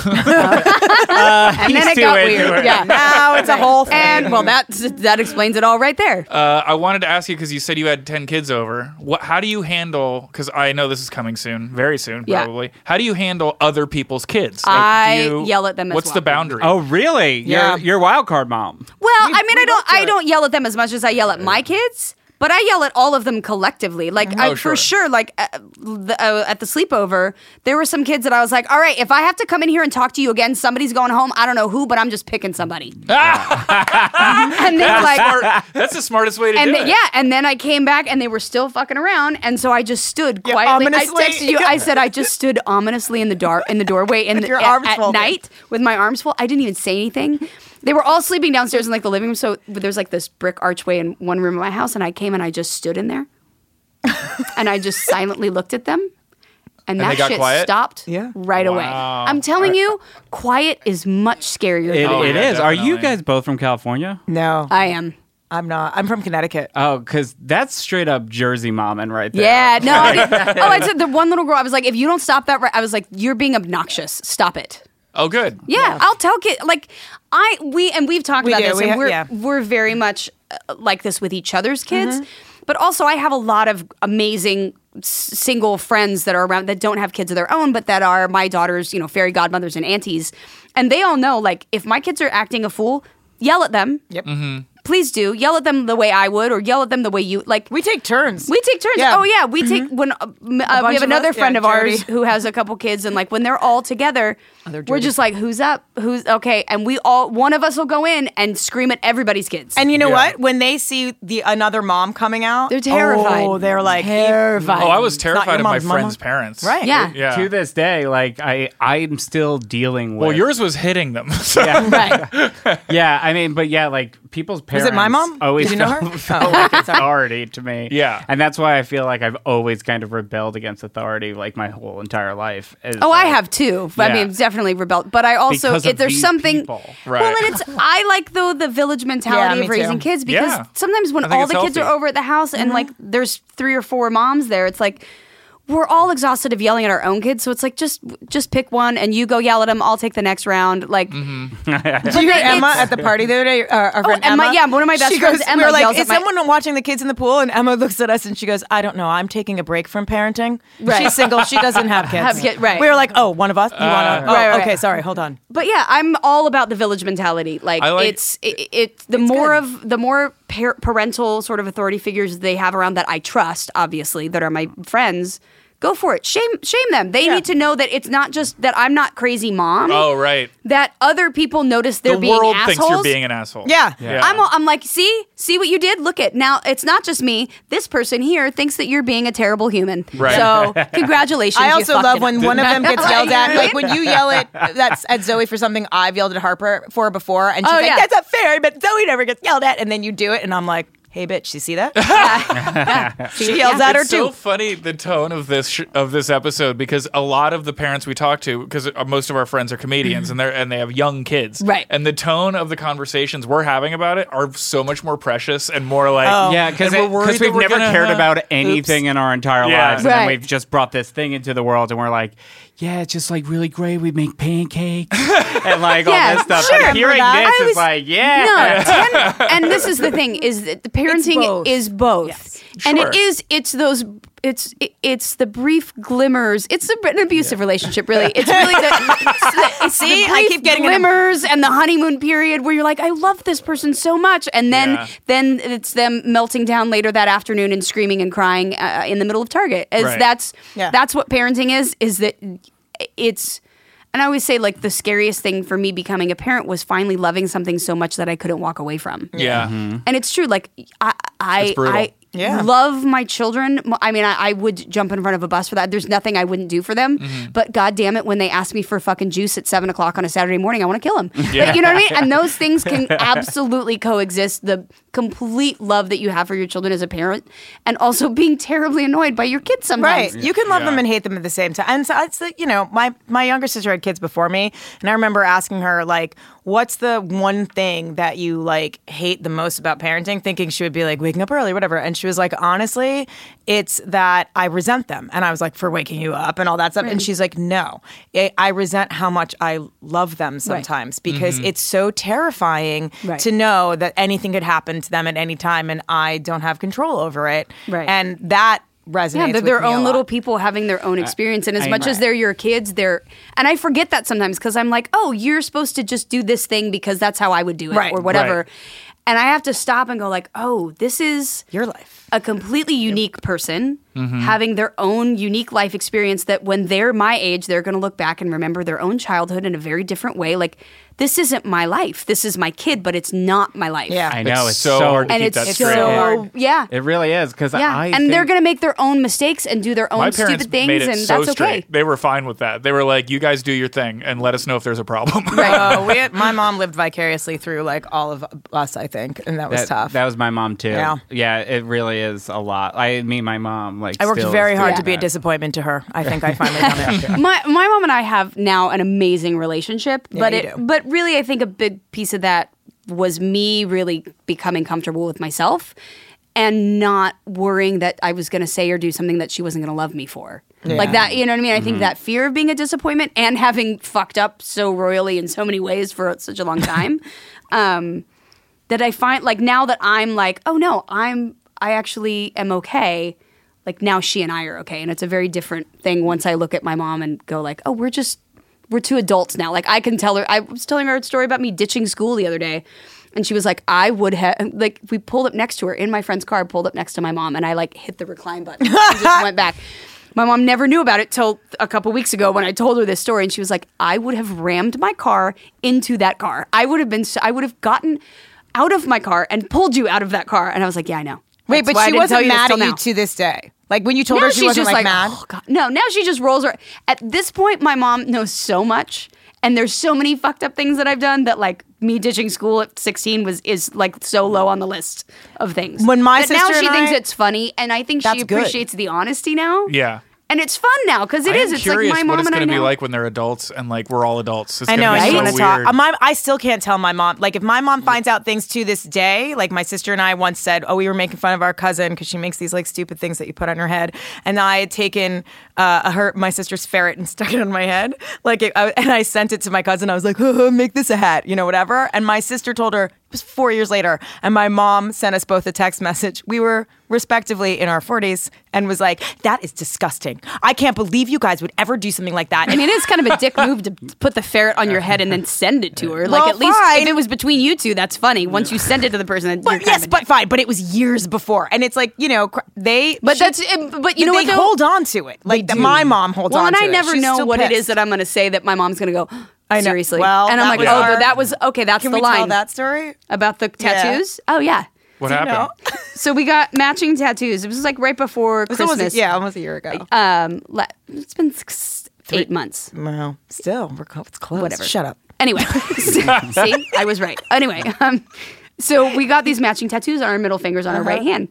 and then it too got into weird. it. Yeah. Now it's a whole thing. And well, that that explains it all right there. Uh, I wanted to ask you because you said you had ten kids over. What? How do you handle? Because I know this is coming soon, very soon, Yeah. probably. How do you handle other people's kids? Like, I do you- yell at them as What's well. the boundary? Oh, really? Yeah. You're, you're wild card mom. Well, We- I mean, we I don't both do I it. don't yell at them as much as I yell at my kids. But I yell at all of them collectively. Like, I, Oh, sure. for sure, like, uh, the, uh, at the sleepover, there were some kids that I was like, all right, if I have to come in here and talk to you again, somebody's going home. I don't know who, but I'm just picking somebody. and they're like, Smart. That's the smartest way to and do then, it. yeah, and then I came back and they were still fucking around, and so I just stood quietly. ominously. I texted you. I said I just stood ominously in the dark in the doorway in With the, your at, arms at folded. night with my arms full. I didn't even say anything. They were all sleeping downstairs in like the living room, so there's like this brick archway in one room of my house, and I came and I just stood in there, and I just silently looked at them. And, And that they got shit quiet? stopped Yeah. right away. Wow. I'm telling you, quiet is much scarier It, than Oh, it yeah, is. Are you definitely. guys both from California? No, I am. I'm not. I'm from Connecticut. Oh, because that's straight up Jersey momming right there. Yeah, no. I didn't- oh, I said the one little girl. I was like, if you don't stop that, right, I was like, you're being obnoxious. Stop it. Oh, good. Yeah, I'll tell kids. Like I, we, and we've talked We about do, this, we and ha- we're yeah. we're very much uh, like this with each other's kids. But also, I have a lot of amazing s- single friends that are around that don't have kids of their own, but that are my daughter's, you know, fairy godmothers and aunties, and they all know, like, if my kids are acting a fool, yell at them. Yep. Please do yell at them the way I would, or yell at them the way you like. We take turns. We take turns. Yeah. Oh yeah, we take when uh, m- uh, we bunch have of another us, friend yeah, of ours Jody. who has a couple kids, and like when they're all together, they're we're Jody. just like, who's up? Who's okay? And we all one of us will go in and scream at everybody's kids. And you know Yeah. what? When they see the another mom coming out, They're terrified. Oh, they're like Terrified. Oh, I was not terrified your of my mom's mama. friends' parents. Right. yeah, Yeah. To this day, like I, I'm still dealing with. Well, yours was hitting them. So. Yeah. right. Yeah, I mean, but yeah, like people's parents it my mom? always Did you know felt, her? felt Oh, like okay, sorry. authority to me. Yeah. And that's why I feel like I've always kind of rebelled against authority like my whole entire life. is Oh, I like- have too. I Yeah. mean, definitely rebelled. But I also, Because if of there's these something, people. Right. well, and it's I like though the village mentality Yeah, of me raising too. kids because Yeah. sometimes when I think all it's the kids healthy. are over at the house and like there's three or four moms there, it's like. We're all exhausted of yelling at our own kids, so it's like just just pick one and you go yell at them. I'll take the next round. Like, Mm-hmm. Do you hear they- Emma it's- at the party the other day? Uh, our friend Emma, Emma. yeah, one of my best she friends, Goes, Emma, we were like, yells is at my- someone watching the kids in the pool? And Emma looks at us and she goes, I don't know. I'm taking a break from parenting. Right. She's single. She doesn't have kids. Have kid- right. We were like, oh, one of us. You want to? Oh, Right, right, okay. right. Sorry. Hold on. But yeah, I'm all about the village mentality. Like, I like- it's it, it the more of the more par- parental sort of authority figures they have around that I trust, obviously, that are my friends. Go for it. Shame shame them. They Yeah. need to know that it's not just that I'm not crazy mom. Oh, right. That other people notice they're The being world assholes. thinks you're being an asshole. Yeah. Yeah. I'm, I'm like, see, see what you did. Look at now. It's not just me. This person here thinks that you're being a terrible human. Right. So congratulations. I you also fucked love it when up. one of them gets yelled at. Right? Like when you yell at that's at Zoe for something I've yelled at Harper for before, and she's Oh, like, yeah. "That's not fair." But Zoe never gets yelled at, and then you do it, and I'm like, "Hey, bitch, you see that?" She yells at her It's too. so funny the tone of this sh- of this episode because a lot of the parents we talk to, because most of our friends are comedians and they are and they have young kids, Right. And the tone of the conversations we're having about it are so much more precious and more like, Oh. Yeah, because and we're worried we've that we're never gonna, cared uh, about anything in our entire Yeah. lives, and then Right. we've just brought this thing into the world, and we're like, yeah, it's just like really great. We make pancakes and like Yeah, all this stuff. sure. And hearing Remember that? this I is was- like, yeah, No, ten, and this is the thing: is that the parenting both. is both, Yes. and Sure. it is. It's those. It's it, it's the brief glimmers. It's a, an abusive relationship, really. It's really the, it's the it's See, the I brief keep getting in a- glimmers and the honeymoon period where you're like, I love this person so much, and then Yeah. then it's them melting down later that afternoon and screaming and crying uh, in the middle of Target. As Right. that's Yeah. that's what parenting is. Is that it's. And I always say, like, the scariest thing for me becoming a parent was finally loving something so much that I couldn't walk away from. yeah. And it's true. Like, I, I, It's brutal. I Yeah. love my children. I mean, I, I would jump in front of a bus for that. There's nothing I wouldn't do for them. Mm-hmm. But God damn it, when they ask me for fucking juice at seven o'clock on a Saturday morning, I want to kill them. Yeah. You know what I mean? And those things can absolutely coexist. The complete love that you have for your children as a parent, and also being terribly annoyed by your kids Right. sometimes. You can love Yeah. them and hate them at the same time. And so it's the, you know, my my younger sister had kids before me, and I remember asking her like, "What's the one thing that you like hate the most about parenting?" Thinking she would be like waking up early, whatever. And she was like, "Honestly, it's that I resent them." And I was like, "For waking you up and all that stuff." And she's like, "No, I I resent how much I love them sometimes because it's so terrifying Right. to know that anything could happen to them at any time, and I don't have control over it." Right. And that resonates. Yeah, they're with their me a own lot. little people having their own experience. And as I- much as right. they're your kids, they're. And I forget that sometimes because I'm like, oh, you're supposed to just do this thing because that's how I would do it Right, or whatever. right. And I have to stop and go, like, oh, this is Your life. a completely unique person Mm-hmm. having their own unique life experience that when they're my age, they're going to look back and remember their own childhood in a very different way. Like, this isn't my life. This is my kid, but it's not my life. Yeah. I know it's, so hard to And keep it's that so, straight. hard. yeah. It really is because Yeah, I and they're think- going to make their own mistakes and do their own My parents stupid things, made it and so that's straight. okay. They were fine with that. They were like, "You guys do your thing and let us know if there's a problem." Oh, we had, my mom lived vicariously through like all of us, I think, and that was that, tough. That was my mom too. Yeah. yeah, it really is a lot. I mean, my mom like I worked still very is hard doing to be a that. disappointment to her. I think I finally done it. my my mom and I have now an amazing relationship, but you it do. but really I think a big piece of that was me really becoming comfortable with myself and not worrying that I was going to say or do something that she wasn't going to love me for. Like that, you know what I mean? I think that fear of being a disappointment and having fucked up so royally in so many ways for such a long time, um, that I find like now that I'm like, oh no, I'm I actually am okay. Like now she and I are okay, and it's a very different thing once I look at my mom and go like, oh, we're just we're two adults now. Like I can tell her. I was telling her a story about me ditching school the other day, and she was like, I would have like we pulled up next to her in my friend's car, pulled up next to my mom, and I like hit the recline button and just went back. My mom never knew about it till a couple weeks ago when I told her this story, and she was like, I would have rammed my car into that car. I would have been. I would have gotten out of my car and pulled you out of that car. And I was like, yeah, I know. Wait, That's but why I she didn't tell wasn't you this mad till at you now. to this day. Like when you told Now her, she she's wasn't just like, like, mad. oh God. No, now she just rolls her. At this point, my mom knows so much And there's so many fucked up things that I've done that like me ditching school at sixteen was is like so low on the list of things. When my but sister now she and thinks I- it's funny, and I think That's she good. appreciates the honesty now. Yeah. And it's fun now because it I is. am It's like curious my what mom it's and I going to be now. like when they're adults and like we're all adults. It's I know. gonna I be want so to talk. weird. Uh, my, I still can't tell my mom. Like, if my mom finds out things to this day, like my sister and I once said, oh, we were making fun of our cousin because she makes these like stupid things that you put on her head, and I had taken uh, a, her my sister's ferret and stuck it on my head, like, it, I, and I sent it to my cousin. I was like, oh, make this a hat, you know, whatever. And my sister told her. It was four years later, and my mom sent us both a text message. We were respectively in our forties, and was like, "That is disgusting. I can't believe you guys would ever do something like that." I mean, it's kind of a dick move to put the ferret on your head and then send it to her. Like, Well, at least fine. if it was between you two, that's funny. Once you send it to the person, then you're But kind yes, of a but dick. fine. But it was years before, and it's like, you know, cr- they. But she- that's it- but you know they what, though? hold on to it. Like do. my mom holds well, on and to I it. never She's know still what it is pissed. that I'm going to say that my mom's going to go. I know. Seriously. Well, and I'm that like, was oh, our- that was okay. That's Can the we line tell that story? about the tattoos. Oh yeah. What Do you happened? know? So we got matching tattoos. It was like right before It was Christmas. almost a, yeah, almost a year ago. Um, le- it's been six, eight months. Well, still, we're close. It's close. Whatever. Shut up. Anyway, see, I was right. Anyway, um, so we got these matching tattoos on our middle fingers on our Uh-huh. right hand,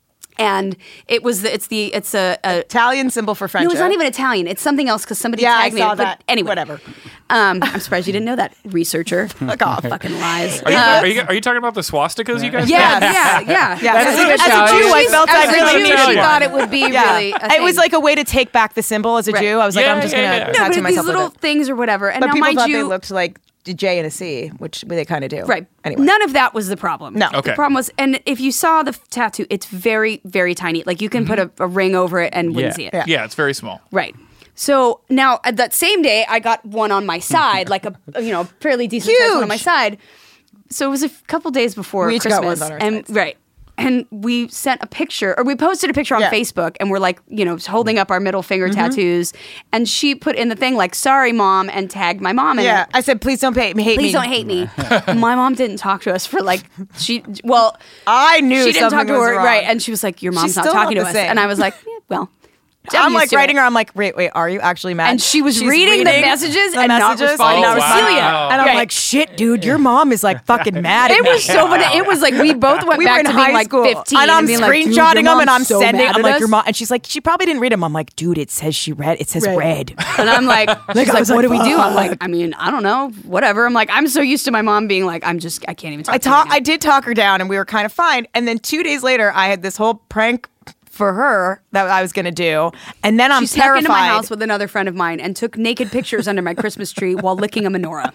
and it was the, it's the it's a, a Italian symbol for no, friendship. it's not even Italian. It's something else because somebody Yeah, I tagged me. saw in it. But that. Anyway, Whatever. Um, I'm surprised you didn't know that, researcher. Fuck off. Fucking lies. Are you, Uh, are, you, are you talking about the swastikas you guys yeah, got? yeah, yeah, Yeah, That's as, the a, as a Italian. Jew, I felt As I a really Jew, needed she one. thought it would be Yeah. really. A It was thing. like a way to take back the symbol as a Right. Jew. I was like, Yeah, I'm just yeah, gonna yeah. no, tattoo but these myself little with it. things or whatever. And But now, people mind thought you, they looked like a J and a C, which they kind of do. Right. Anyway. None of that was the problem. No. Okay. The problem was, and if you saw the f- tattoo, it's very, very tiny. Like you can put a, a ring over it and wouldn't Yeah. see it. Yeah. Yeah, it's very small. Right. So now at that same day, I got one on my side, like a you know fairly decent size one on my Huge. side. So it was a f- couple days before We each Christmas, got ones on our and sides. right. And we sent a picture, or we posted a picture on Yeah. Facebook, and we're like, you know, holding up our middle finger Mm-hmm. tattoos. And she put in the thing like, "Sorry, mom," and tagged my mom in Yeah. it. I said, please don't hate me. Hate Please me. don't hate me. My mom didn't talk to us for like she well I knew she didn't talk something to was her wrong. right, and she was like, "Your mom's not still talking not to the us," same. and I was like, yeah, "Well." I'm used like to writing it. her. I'm like, wait, wait, are you actually mad? And she was She's reading the messages the and not messages, responding and to I was Celia. like- And I'm Right. like, shit, dude, your mom is like fucking mad at It me. was so funny. It was like we both went We were back in to high being like school, fifteen, and I'm being like, "Dude, screenshotting your them, and I'm mom's so sending. mad I'm at like, us." your mom, and she's like, she probably didn't read them. I'm like, dude, it says she read. It says Red. red. And I'm like, she's I like, was what like, do we do? I'm fuck. like, I mean, I don't know, whatever. I'm like, I'm so used to my mom being like, I'm just, I can't even talk. I to talk. her I now. did talk her down, and we were kind of fine. And then two days later, I had this whole prank for her that I was going to do, and then I'm She snuck terrified. into my house with another friend of mine and took naked pictures under my Christmas tree while licking a menorah.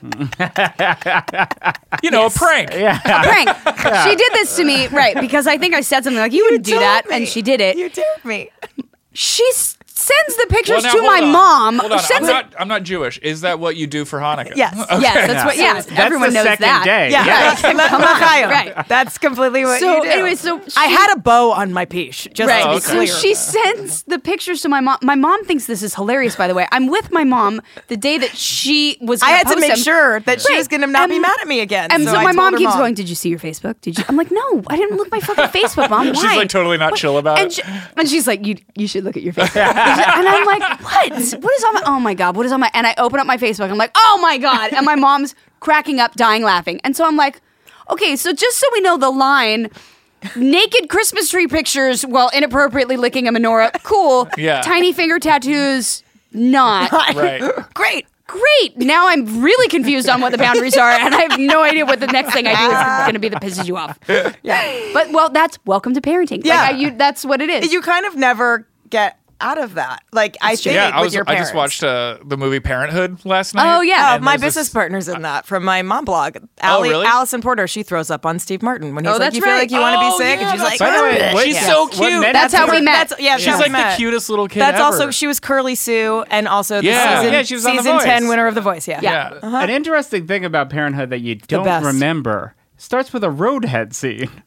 You know, a prank. A prank. She did this to me, right? Because I think I said something like, "You wouldn't do told that," me. and she did it. You dared me. She s- sends the pictures Well, now, to hold my on. mom. Hold on. I'm Sends it- not, I'm not Jewish. Is that what you do for Hanukkah? Yes. Yes, that's what. Yes, That's everyone the knows second that. day. Yeah. Right. Come on. L'chaim. Right. That's completely what So you do. anyway, so I she- had a bow on my piece. Just Right. to be okay. So clear. she sends the pictures to my mom. My mom thinks this is hilarious, by the way. I'm with my mom the day that she was I gonna had to post make them. sure that she Right. was going to not be And- mad at me again. And so, I my told mom her keeps mom. going, "Did you see your Facebook? Did you?" I'm like, "No, I didn't look at my fucking Facebook, mom. Why?" She's like totally not chill about and it. She, and she's like, "You you should look at your Facebook." And I'm like, "What? What is on my? Oh my god, what is on my?" And I open up my Facebook. I'm like, "Oh my god!" And my mom's cracking up, dying laughing. And so I'm like, "Okay, so just so we know the line." Naked Christmas tree pictures while inappropriately licking a menorah. Cool. Yeah. Tiny finger tattoos. Not. Right. Great. Great. Now I'm really confused on what the boundaries are, and I have no idea what the next thing I do is going to be that pisses you off. Yeah. But well, that's welcome to parenting. Yeah. Like, I, you, that's what it is. You kind of never get out of that. Like I think Yeah, I with was. your I parents. just watched uh, the movie Parenthood last night. Oh, yeah. Oh, and my there's business this- partner's in that from my mom blog. Allie, really? Allison Porter, she throws up on Steve Martin when he's Oh, like, that's you feel right. like you want to be Oh, sick? yeah, and she's like, that's By the way, "Ah." what- She's yeah. so What cute. net- That's how we met. That's, yeah, She's that's how like we met. the cutest little kid That's ever. also she was Curly Sue and also the Yeah. season, Yeah, she was on The season Voice. ten winner of The Voice. Yeah. Yeah. Yeah. An interesting thing about Parenthood that you don't best. remember starts with a roadhead scene.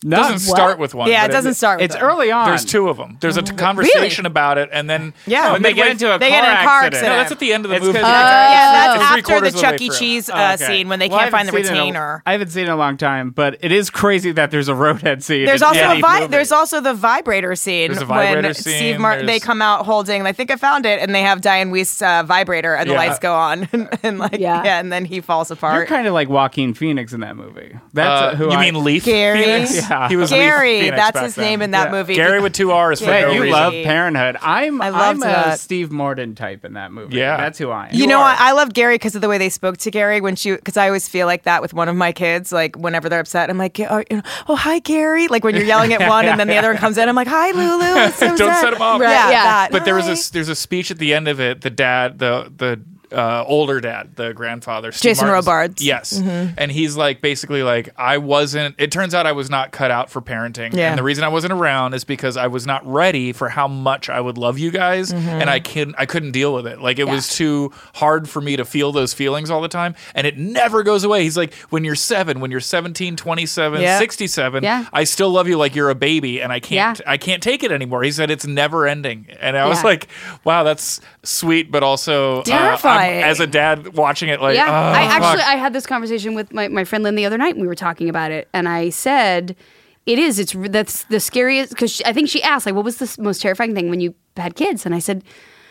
It doesn't start with one. Yeah, but it doesn't start with It's them. early on. There's two of them. There's a t- conversation about it, and then Yeah. When they get midway- into a They car get in a car accident. accident. No, that's at the end of the It's movie. 'cause- Uh, Uh, yeah, that's three after the quarters of the way Chuck E. through. Cheese uh, Okay. scene when they Well, I can't find the haven't seen it in a- retainer. I haven't seen it in a long time, but it is crazy that there's a roadhead scene. There's in also any a vi- movie. there's also the vibrator scene There's a vibrator when scene, Steve Martin they there's- come out holding. I think I found it, and they have Diane Weist's uh, vibrator, and the Yeah. lights go on, and, and like yeah. Yeah. and then he falls You're apart. kind of like Joaquin Phoenix in that movie. That's Uh, who you I, mean Leaf Gary? Phoenix? Yeah. He was Gary, Leaf Phoenix that's back his then. name in that Yeah. movie. Gary with two R's for Wait, no you reason. love Parenthood. I'm I I'm loved a that. Steve Martin type in that movie. Yeah. That's who I am. You, know, are. what? I love Gary because of the way they spoke to Gary when she. Because I always feel like that with one of my kids. Like whenever they're upset, I'm like, oh, you know, oh hi Gary. Like when you're yelling at one and then the other one comes in, I'm like, hi Lulu. It's so Don't sad. set 'em up. Right, Right, yeah, yeah. that. But there was Hi. a there's a speech at the end of it. The dad, the the uh, older dad, the grandfather, Steve Jason Martin's- Robards. Yes, Mm-hmm. and he's like basically like I wasn't. It turns out I was not cut out for parenting, Yeah. and the reason I wasn't around is because I was not ready for how much I would love you guys, Mm-hmm. and I can I couldn't deal with it. Like it was too hard for me to feel those feelings all the time, and it never goes away. He's like, when you're seven, when you're seventeen, twenty-seven, Yeah. sixty-seven, Yeah. I still love you like you're a baby, and I can't Yeah. I can't take it anymore. He said it's never ending, and I was Yeah. like, wow, that's sweet, but also uh, I'm- Terrifying. as a dad watching it, like, Yeah, oh, I actually fuck. I had this conversation with my, my friend Lynn the other night, and we were talking about it, and I said, "It is. It's that's the scariest." Because I think she asked, like, "What was the s- most terrifying thing when you had kids?" And I said,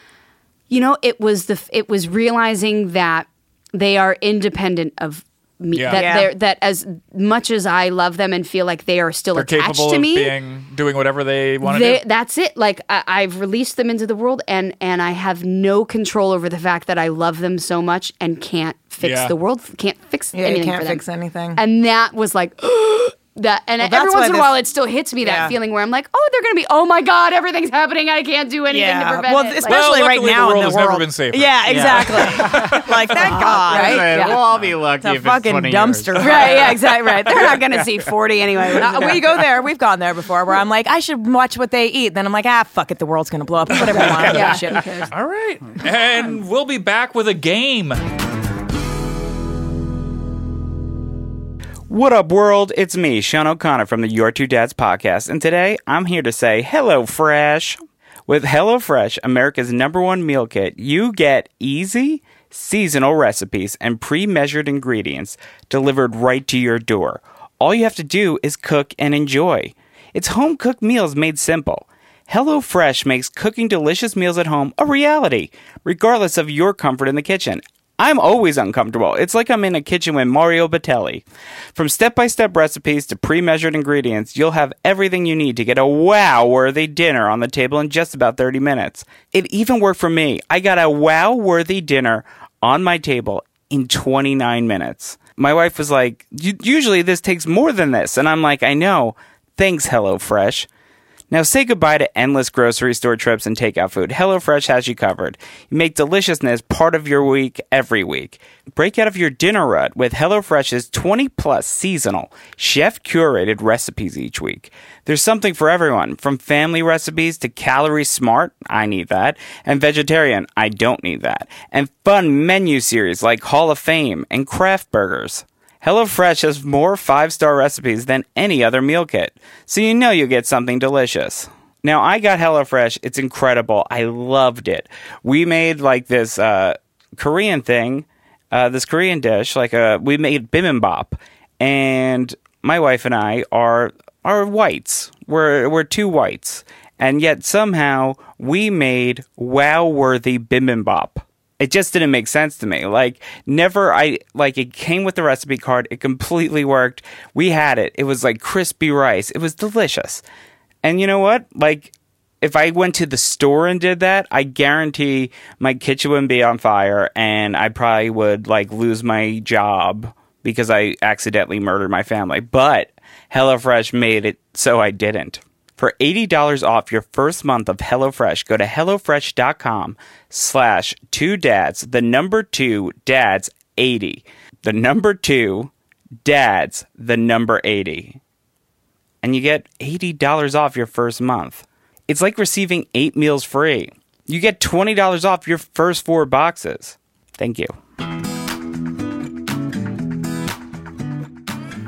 "You know, it was the it was realizing that they are independent of me. Yeah. That Yeah. they're that as much as I love them and feel like they are still They're attached capable to of me." being doing whatever they want to They, do. that's it. Like I, I've released them into the world, and and I have no control over the fact that I love them so much and can't fix Yeah. the world, can't fix Yeah, you anything can't for them. fix anything. And that was like that. And that's every why once in a this- while, it still hits me that Yeah. feeling where I'm like, oh, they're gonna be. Oh my god, everything's happening. I can't do anything to prevent well, it. Like, especially Well, right luckily the now world in has the never world. been safer. Yeah, exactly. like thank God, Right? Man, Yeah. We'll all be lucky The if fucking it's twenty dumpster. years. right? Yeah, exactly. Right. They're not gonna see forty anyway. Uh, we go there. We've gone there before. Where I'm like, I should watch what they eat. Then I'm like, ah, fuck it. The world's gonna blow up. Whatever you want. Yeah. Shit. All right. And we'll be back with a game. What up, world? It's me, Sean O'Connor from the Your Two Dads podcast, and today I'm here to say hello, Fresh. With HelloFresh, America's number one meal kit, you get easy, seasonal recipes and pre-measured ingredients delivered right to your door. All you have to do is cook and enjoy. It's home-cooked meals made simple. HelloFresh makes cooking delicious meals at home a reality, regardless of your comfort in the kitchen. I'm always uncomfortable. It's like I'm in a kitchen with Mario Batali. From step-by-step recipes to pre-measured ingredients, you'll have everything you need to get a wow-worthy dinner on the table in just about thirty minutes. It even worked for me. I got a wow-worthy dinner on my table in twenty-nine minutes. My wife was like, usually this takes more than this. And I'm like, I know. Thanks, HelloFresh. Now say goodbye to endless grocery store trips and takeout food. HelloFresh has you covered. You make deliciousness part of your week every week. Break out of your dinner rut with HelloFresh's twenty plus seasonal, chef-curated recipes each week. There's something for everyone, from family recipes to calorie smart, I need that, and vegetarian, I don't need that, and fun menu series like Hall of Fame and craft burgers. HelloFresh has more five-star recipes than any other meal kit, so you know you'll get something delicious. Now, I got HelloFresh. It's incredible. I loved it. We made, like, this uh, Korean thing, uh, this Korean dish. Like, a, we made bibimbap, and my wife and I are are whites. We're, we're two whites, and yet somehow we made wow-worthy bibimbap. It just didn't make sense to me. Like, never, I, like, it came with the recipe card. It completely worked. We had it. It was like crispy rice. It was delicious. And you know what? Like, if I went to the store and did that, I guarantee my kitchen would be on fire and I probably would, like, lose my job because I accidentally murdered my family. But HelloFresh made it so I didn't. For eighty dollars off your first month of HelloFresh, go to HelloFresh.com slash two dads, the number two dads eighty. The number two dads, the number eighty. And you get eighty dollars off your first month. It's like receiving eight meals free. You get twenty dollars off your first four boxes. Thank you.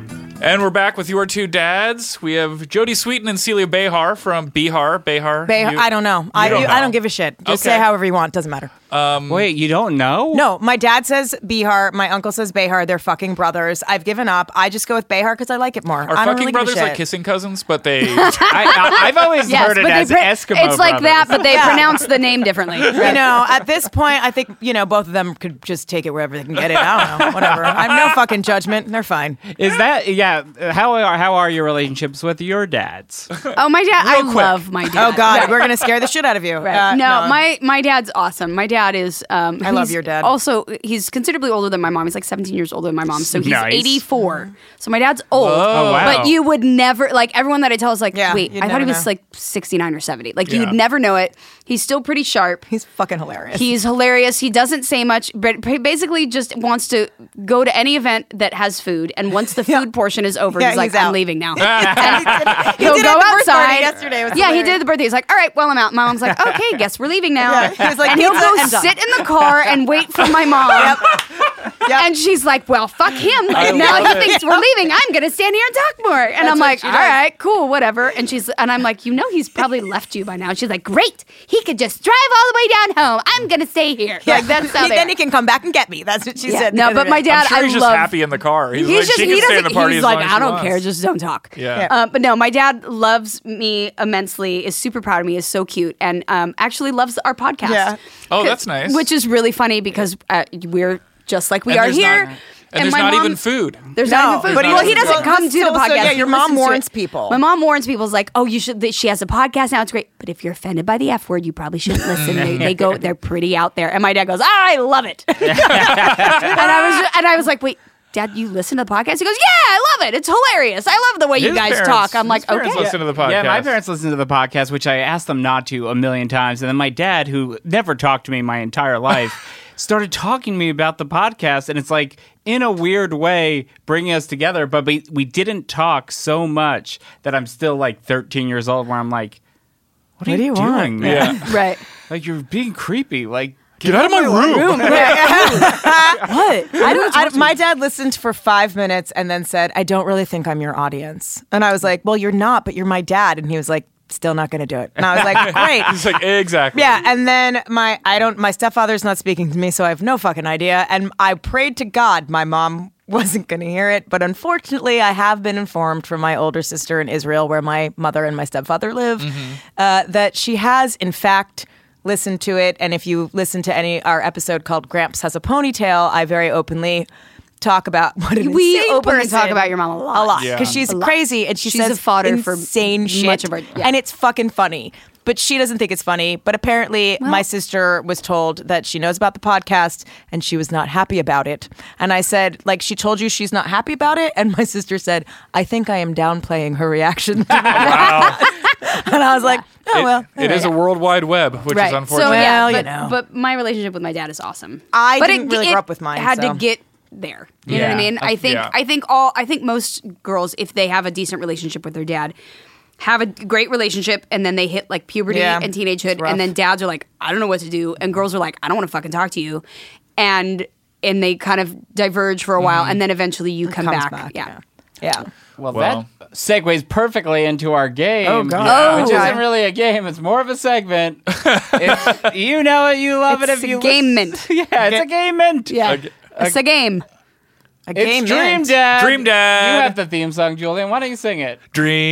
And we're back with your two dads. We have Jody Sweeten and Celia Behar from Bihar. Behar. Bay- you- I don't know. I don't you- know. I don't give a shit. Just Okay. say however you want. Doesn't matter. Wait, you don't know? No, my dad says Bihar. My uncle says Behar. They're fucking brothers. I've given up. I just go with Behar because I like it more. Are I don't fucking really brothers give a like shit. kissing cousins, but they. I, I, I've always Yes, heard it but as they pro- Eskimo It's like that, brothers. but they Yeah. pronounce the name differently. You know, at this point, I think, you know, both of them could just take it wherever they can get it. I don't know. Whatever. I have no fucking judgment. They're fine. Is that yeah? How are how are your relationships with your dads? Oh, my dad. I quick. love my dad. Oh, God. We're going to scare the shit out of you. Right. Uh, no, my my dad's awesome. My dad is. Um, I love he's your dad. Also, he's considerably older than my mom. He's like seventeen years older than my mom. So he's Nice. eighty-four. So my dad's old. Oh, wow. But you would never like everyone that I tell is like, Yeah, wait, you'd I thought he never was know. like sixty-nine or seventy. Like Yeah. you'd never know it. He's still pretty sharp. He's fucking hilarious. He's hilarious. He doesn't say much, but he basically just wants to go to any event that has food. And once the food Yeah. portion is over, Yeah, he's like, he's out. I'm leaving now. he He'll did go it at the birth party outside. yesterday. It was yeah, he hilarious. did at the birthday. He's like, all right, well, I'm out. My mom's like, okay, guess we're leaving now. Yeah, he was like, and he'll pizza go and done. sit in the car and wait for my mom. Yep. And she's like, well, fuck him. Like, now he thinks we're leaving. I'm going to stand here and talk more. And That's I'm what like, she all does. right, cool, whatever. And she's, and I'm like, you know, he's probably left you by now. And she's like, great. He could just drive all the way down home. I'm going to stay here. Like, that's how He- they Then are. he can come back and get me. That's what she Yeah. said. No, the other but my day. dad, I'm sure I he's just love. happy in the car. He's, He's like, just she he can stay in doesn't. the party He's as like, long as I she don't wants. care, just don't talk. Yeah. Yeah. Uh, but no, my dad loves me immensely. Is super proud of me. Is so cute, and um, actually loves our podcast. Yeah. Oh, that's nice. Which is really funny because uh, we're just like we And are there's here. not- And, there's my not mom- even food. There's No, not even food. but he well, he doesn't- doesn't come to the so- so, podcast. yeah, He your mom listens to warns it. people. My mom warns people. Is like, oh, you should. She has a podcast now. It's great, but if you're offended by the F word, you probably shouldn't listen. they, they go. They're pretty out there. And my dad goes, I love it. and I was and I was like, wait. Dad, you listen to the podcast? He goes, yeah, I love it. It's hilarious. I love the way you His guys parents- talk. I'm like, his parents okay. listen to the podcast. Yeah, my parents listen to the podcast, which I asked them not to a million times. And then my dad, who never talked to me my entire life, started talking to me about the podcast. And it's like, in a weird way, bringing us together. But we, we didn't talk so much that I'm still like thirteen years old, where I'm like, what are What do you you want? doing, man? Yeah. Right. Like, you're being creepy. Like, Get out of my room. What? I don't. I, my dad listened for five minutes and then said, "I don't really think I'm your audience." And I was like, "Well, you're not, but you're my dad." And he was like, "Still not going to do it." And I was like, "Great." He's like, exactly. Yeah, and then my I don't my stepfather's not speaking to me, so I have no fucking idea. And I prayed to God my mom wasn't going to hear it, but unfortunately, I have been informed from my older sister in Israel, where my mother and my stepfather live, Mm-hmm. uh, that she has in fact listened to it. And if you listen to any our episode called "Gramps Has a Ponytail," I very openly talk about what an We insane openly person- talk about your mom a lot. a lot Yeah. because she's A lot. crazy and she She's says a fodder for insane shit, much of her- yeah. and it's fucking funny. But she doesn't think it's funny. But apparently, my sister was told that she knows about the podcast and she was not happy about it. And I said, like, she told you she's not happy about it. And my sister said, I think I am downplaying her reaction. Wow. And I was like, oh, It- well. it is a world wide web, which Right. is So unfortunate. yeah, Well, you but, know. but my relationship with my dad is awesome. I but didn't really it grow up with mine, Had so. to get there. You know what I Yeah. mean? I think Yeah. I think all I think most girls, if they have a decent relationship with their dad, have a great relationship, and then they hit like puberty Yeah. and teenagehood, It's rough. and then dads are like, I don't know what to do, and girls are like, I don't want to fucking talk to you, and and they kind of diverge for a while, and then eventually you come comes back. back, Yeah. Yeah. well, Well. that segues perfectly into our game. Oh, God. Oh. Which isn't really a game. It's more of a segment. It's, you know it. You love It's it if a you game listen- mint. Yeah, it's a game mint. Yeah. It's a game. A game It's Dream mint. Dad. Dream Dad. You have the theme song, Julian. Why don't you sing it?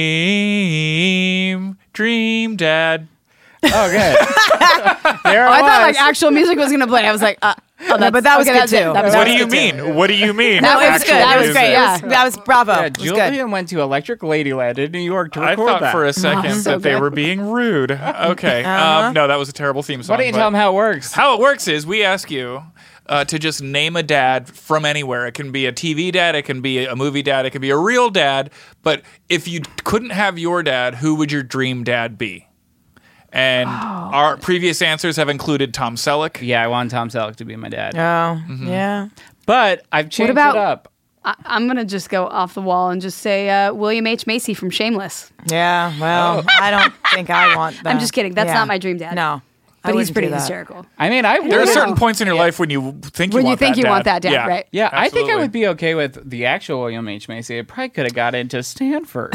Dream, dream, dad. Oh, good. there Oh, I it thought like was. actual music was gonna play. I was like, uh, oh, that's, but that was okay, good that's it. too. That was What that do was you good too. mean? What do you mean? That was actual good. That was music? great, yeah. That was bravo. Yeah, It was Julian good. went to Electric Ladyland in New York to I record thought that. for a second So that they good. were being rude. Okay. Um, no, that was a terrible theme song. Why don't you but- tell him how it works? How it works is we ask you uh, to just name a dad from anywhere. It can be a T V dad, it can be a movie dad, it can be a real dad. But if you couldn't have your dad, who would your dream dad be? And our previous answers have included Tom Selleck. Yeah, I want Tom Selleck to be my dad. Oh, Mm-hmm. yeah. But I've changed about- it up. I, I'm gonna just go off the wall and just say uh, William H Macy from Shameless. Yeah, well, I don't think I want that. I'm just kidding. That's Yeah. not my dream dad. No. but he's wouldn't pretty do that. hysterical. I mean, I There are would. certain points in your life when you think you When you want think that you dad. want that dad, yeah. right. Yeah, I think I Absolutely. would be okay with the actual William H. Macy. I probably could have got into Stanford.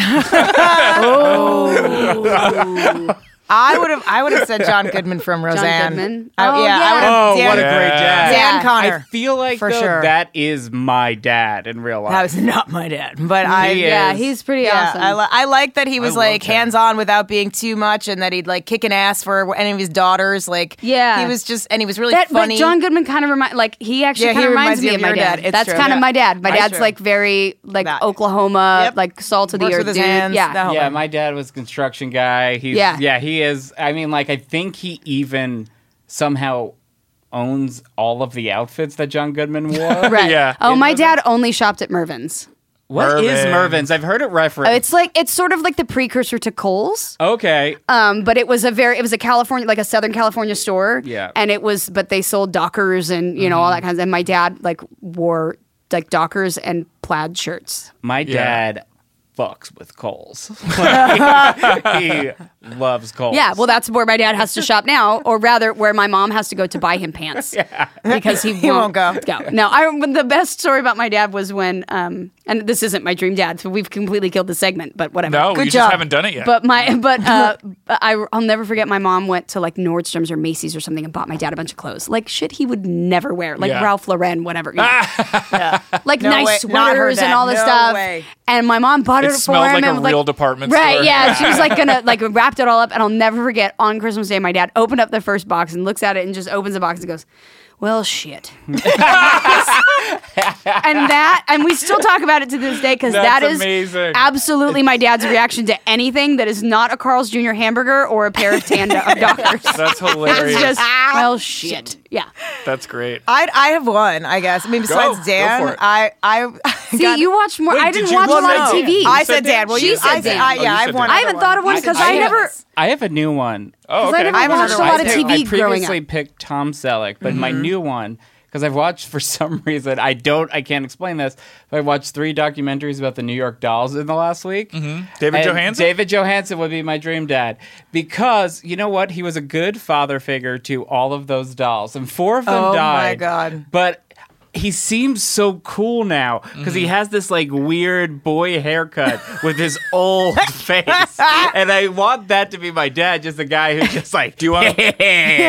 I would have. I would have said John Goodman from Roseanne. Goodman? Oh, Oh, yeah. yeah. I would have. Oh, Dan, what a great dad. Dan Yeah. Connor. I feel like For though, sure. that is my dad in real life. That was not my dad, but I. He Yeah, is. he's pretty Yeah, awesome. I, li- I like that he was I love like that. hands on without being too much, and that he'd like kick an ass for any of his daughters. Like, Yeah. he was just, and he was really That, funny. but John Goodman kind of remind like he actually Yeah, kind he of reminds reminds you me of of my your dad. dad. It's That's true. kind of Yeah. my dad. My That's dad's true. like very like That. Oklahoma, Yep. like salt of the Works earth with his dude. hands. Yeah, The whole Yeah, thing. my dad was a construction guy. He's, Yeah. yeah, he is. I mean, like, I think he even somehow owns all of the outfits that John Goodman wore. right. Yeah. Oh, In my Mervyn's? dad only shopped at Mervyn's. What is Mervyn's. Mervyn's? I've heard it referenced. It's like it's sort of like the precursor to Kohl's. okay. Um, but it was a very it was a California like a Southern California store. Yeah. And it was but they sold Dockers and you know all that kind of and my dad like wore like Dockers and plaid shirts. My Yeah. dad fucks with Kohl's. Like, he loves Kohl's. Yeah, well that's where my dad has to shop now, or rather where my mom has to go to buy him pants. Yeah. Because he, He won't go. No, I the best story about my dad was when um and this isn't my dream dad, so we've completely killed the segment, but whatever. No, Good you job. just haven't done it yet. But my, but uh, I, I'll never forget. My mom went to like Nordstrom's or Macy's or something and bought my dad a bunch of clothes, like shit he would never wear, like Yeah. Ralph Lauren, whatever, you know. like No nice way. Not her sweaters and dad. all this No stuff. way. And my mom bought It it, for smelled him. like a and was real department right, store. yeah. She was like gonna like wrapped it all up, and I'll never forget. On Christmas Day, my dad opened up the first box and looks at it and just opens the box and goes, "Well, shit." And that, and we still talk about it to this day because That's that is amazing. absolutely my dad's reaction to anything that is not a Carl's Junior hamburger or a pair of Tanda of Dockers. That's hilarious. It's just, well, shit. Yeah. That's great. I I have one, I guess. I mean, besides Go. Go Dan, for it. I I See, got- you watch more. Wait, I did didn't you- watch well, a lot no. of T V. I You said said Dan. Dan. Well, She you said I Dan. I, Oh, yeah, you I said have one. Dan. I other haven't thought of one because I, I- never. I have a new one. Oh, okay. I never I have watched a another lot one, of too. T V I growing previously up. picked Tom Selleck, but Mm-hmm. my new one, because I've watched for some reason, I don't, I can't explain this, but I watched three documentaries about the New York Dolls in the last week. Mm-hmm. David And Johansen? David Johansen would be my dream dad because you know what? He was a good father figure to all of those dolls, and four of them Oh, my died. God. But he seems so cool now because he has this like weird boy haircut with his old face, and I want that to be my dad, just a guy who's just like, Do you want him?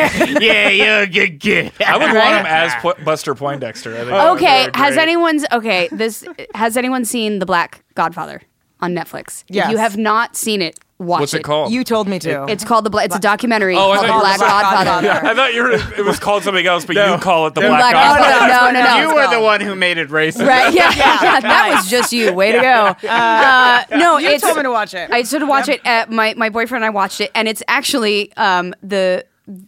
yeah, you're a good kid. I would Right? want him as Po- Buster Poindexter. I think that would be Okay, has great. anyone's okay? This has anyone seen The Black Godfather on Netflix? If Yes. you have not seen it, watch What's it called? You told me to. It's called the. Bla- It's a documentary Oh, I called The thought- Black Black Godfather. Godfather. I thought you were, it was called something else, but No. you call it the The Black Black Godfather. Godfather. No, no, no. You were the one who made it racist. Right? Yeah, yeah. That was just you. Way to go. Uh, no, You it's. told me to watch it. I sort of watch it. At my my boyfriend and I watched it, and it's actually um, the.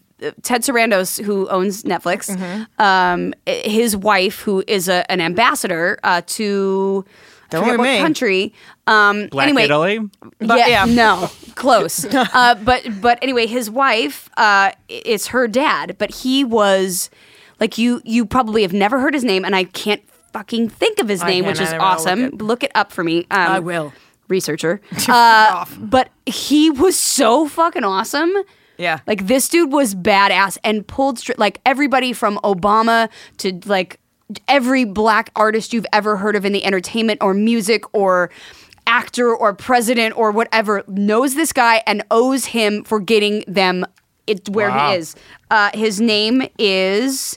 Ted Sarandos, who owns Netflix, Mm-hmm. um, his wife, who is a, an ambassador uh, to I Don't forget look what at me. country. Um, Black anyway, Italy. But, yeah, yeah. no, close. uh, but but anyway, his wife uh, is her dad, but he was like you. You probably have never heard his name, and I can't fucking think of his I name, can't which is either. I'll look awesome. it. Look it up for me. Um, I will. researcher. Uh, but he was so fucking awesome. Yeah. Like this dude was badass and pulled stri- like everybody from Obama to like every black artist you've ever heard of in the entertainment or music or actor or president or whatever knows this guy and owes him for getting them it where Wow. he is. Uh, his name is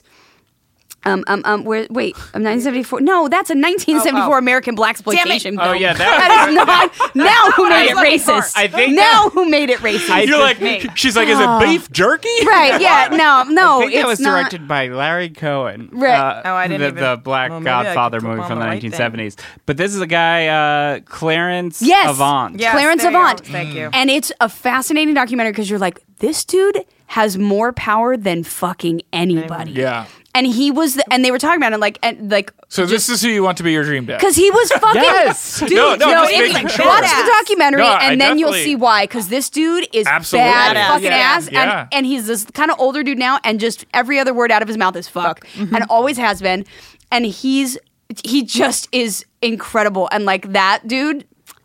Um, um, um, where, wait, um, nineteen seventy-four. No, that's a nineteen seventy-four Oh, oh. American blaxploitation film. Oh, yeah, that- that is not. Now who made it I was looking for- racist? I think now who made it racist? I You're like, me. she's like, is it beef jerky? right? Yeah. No. No. I think it's that was not. directed by Larry Cohen. Right. Uh, Oh, I didn't the, even- the Black well, maybe I could Godfather put movie on from the the right nineteen seventies. But this is a guy, uh, Clarence Yes. Avant. Yes, Clarence there you go. Avant. Thank you. And it's a fascinating documentary because you're like, this dude has more power than fucking anybody. Yeah. And he was, the, and they were talking about it like, and like, So this is who you want to be your dream dad. because he was fucking. Yes. Dude, No, no, just it's- making sure. watch the documentary No, I and then you'll definitely- see why. Because this dude is Absolutely. bad Badass. fucking Yeah. ass, Yeah. and and he's this kind of older dude now, and just every other word out of his mouth is fuck, and always has been, and he's he just is incredible, and like that dude.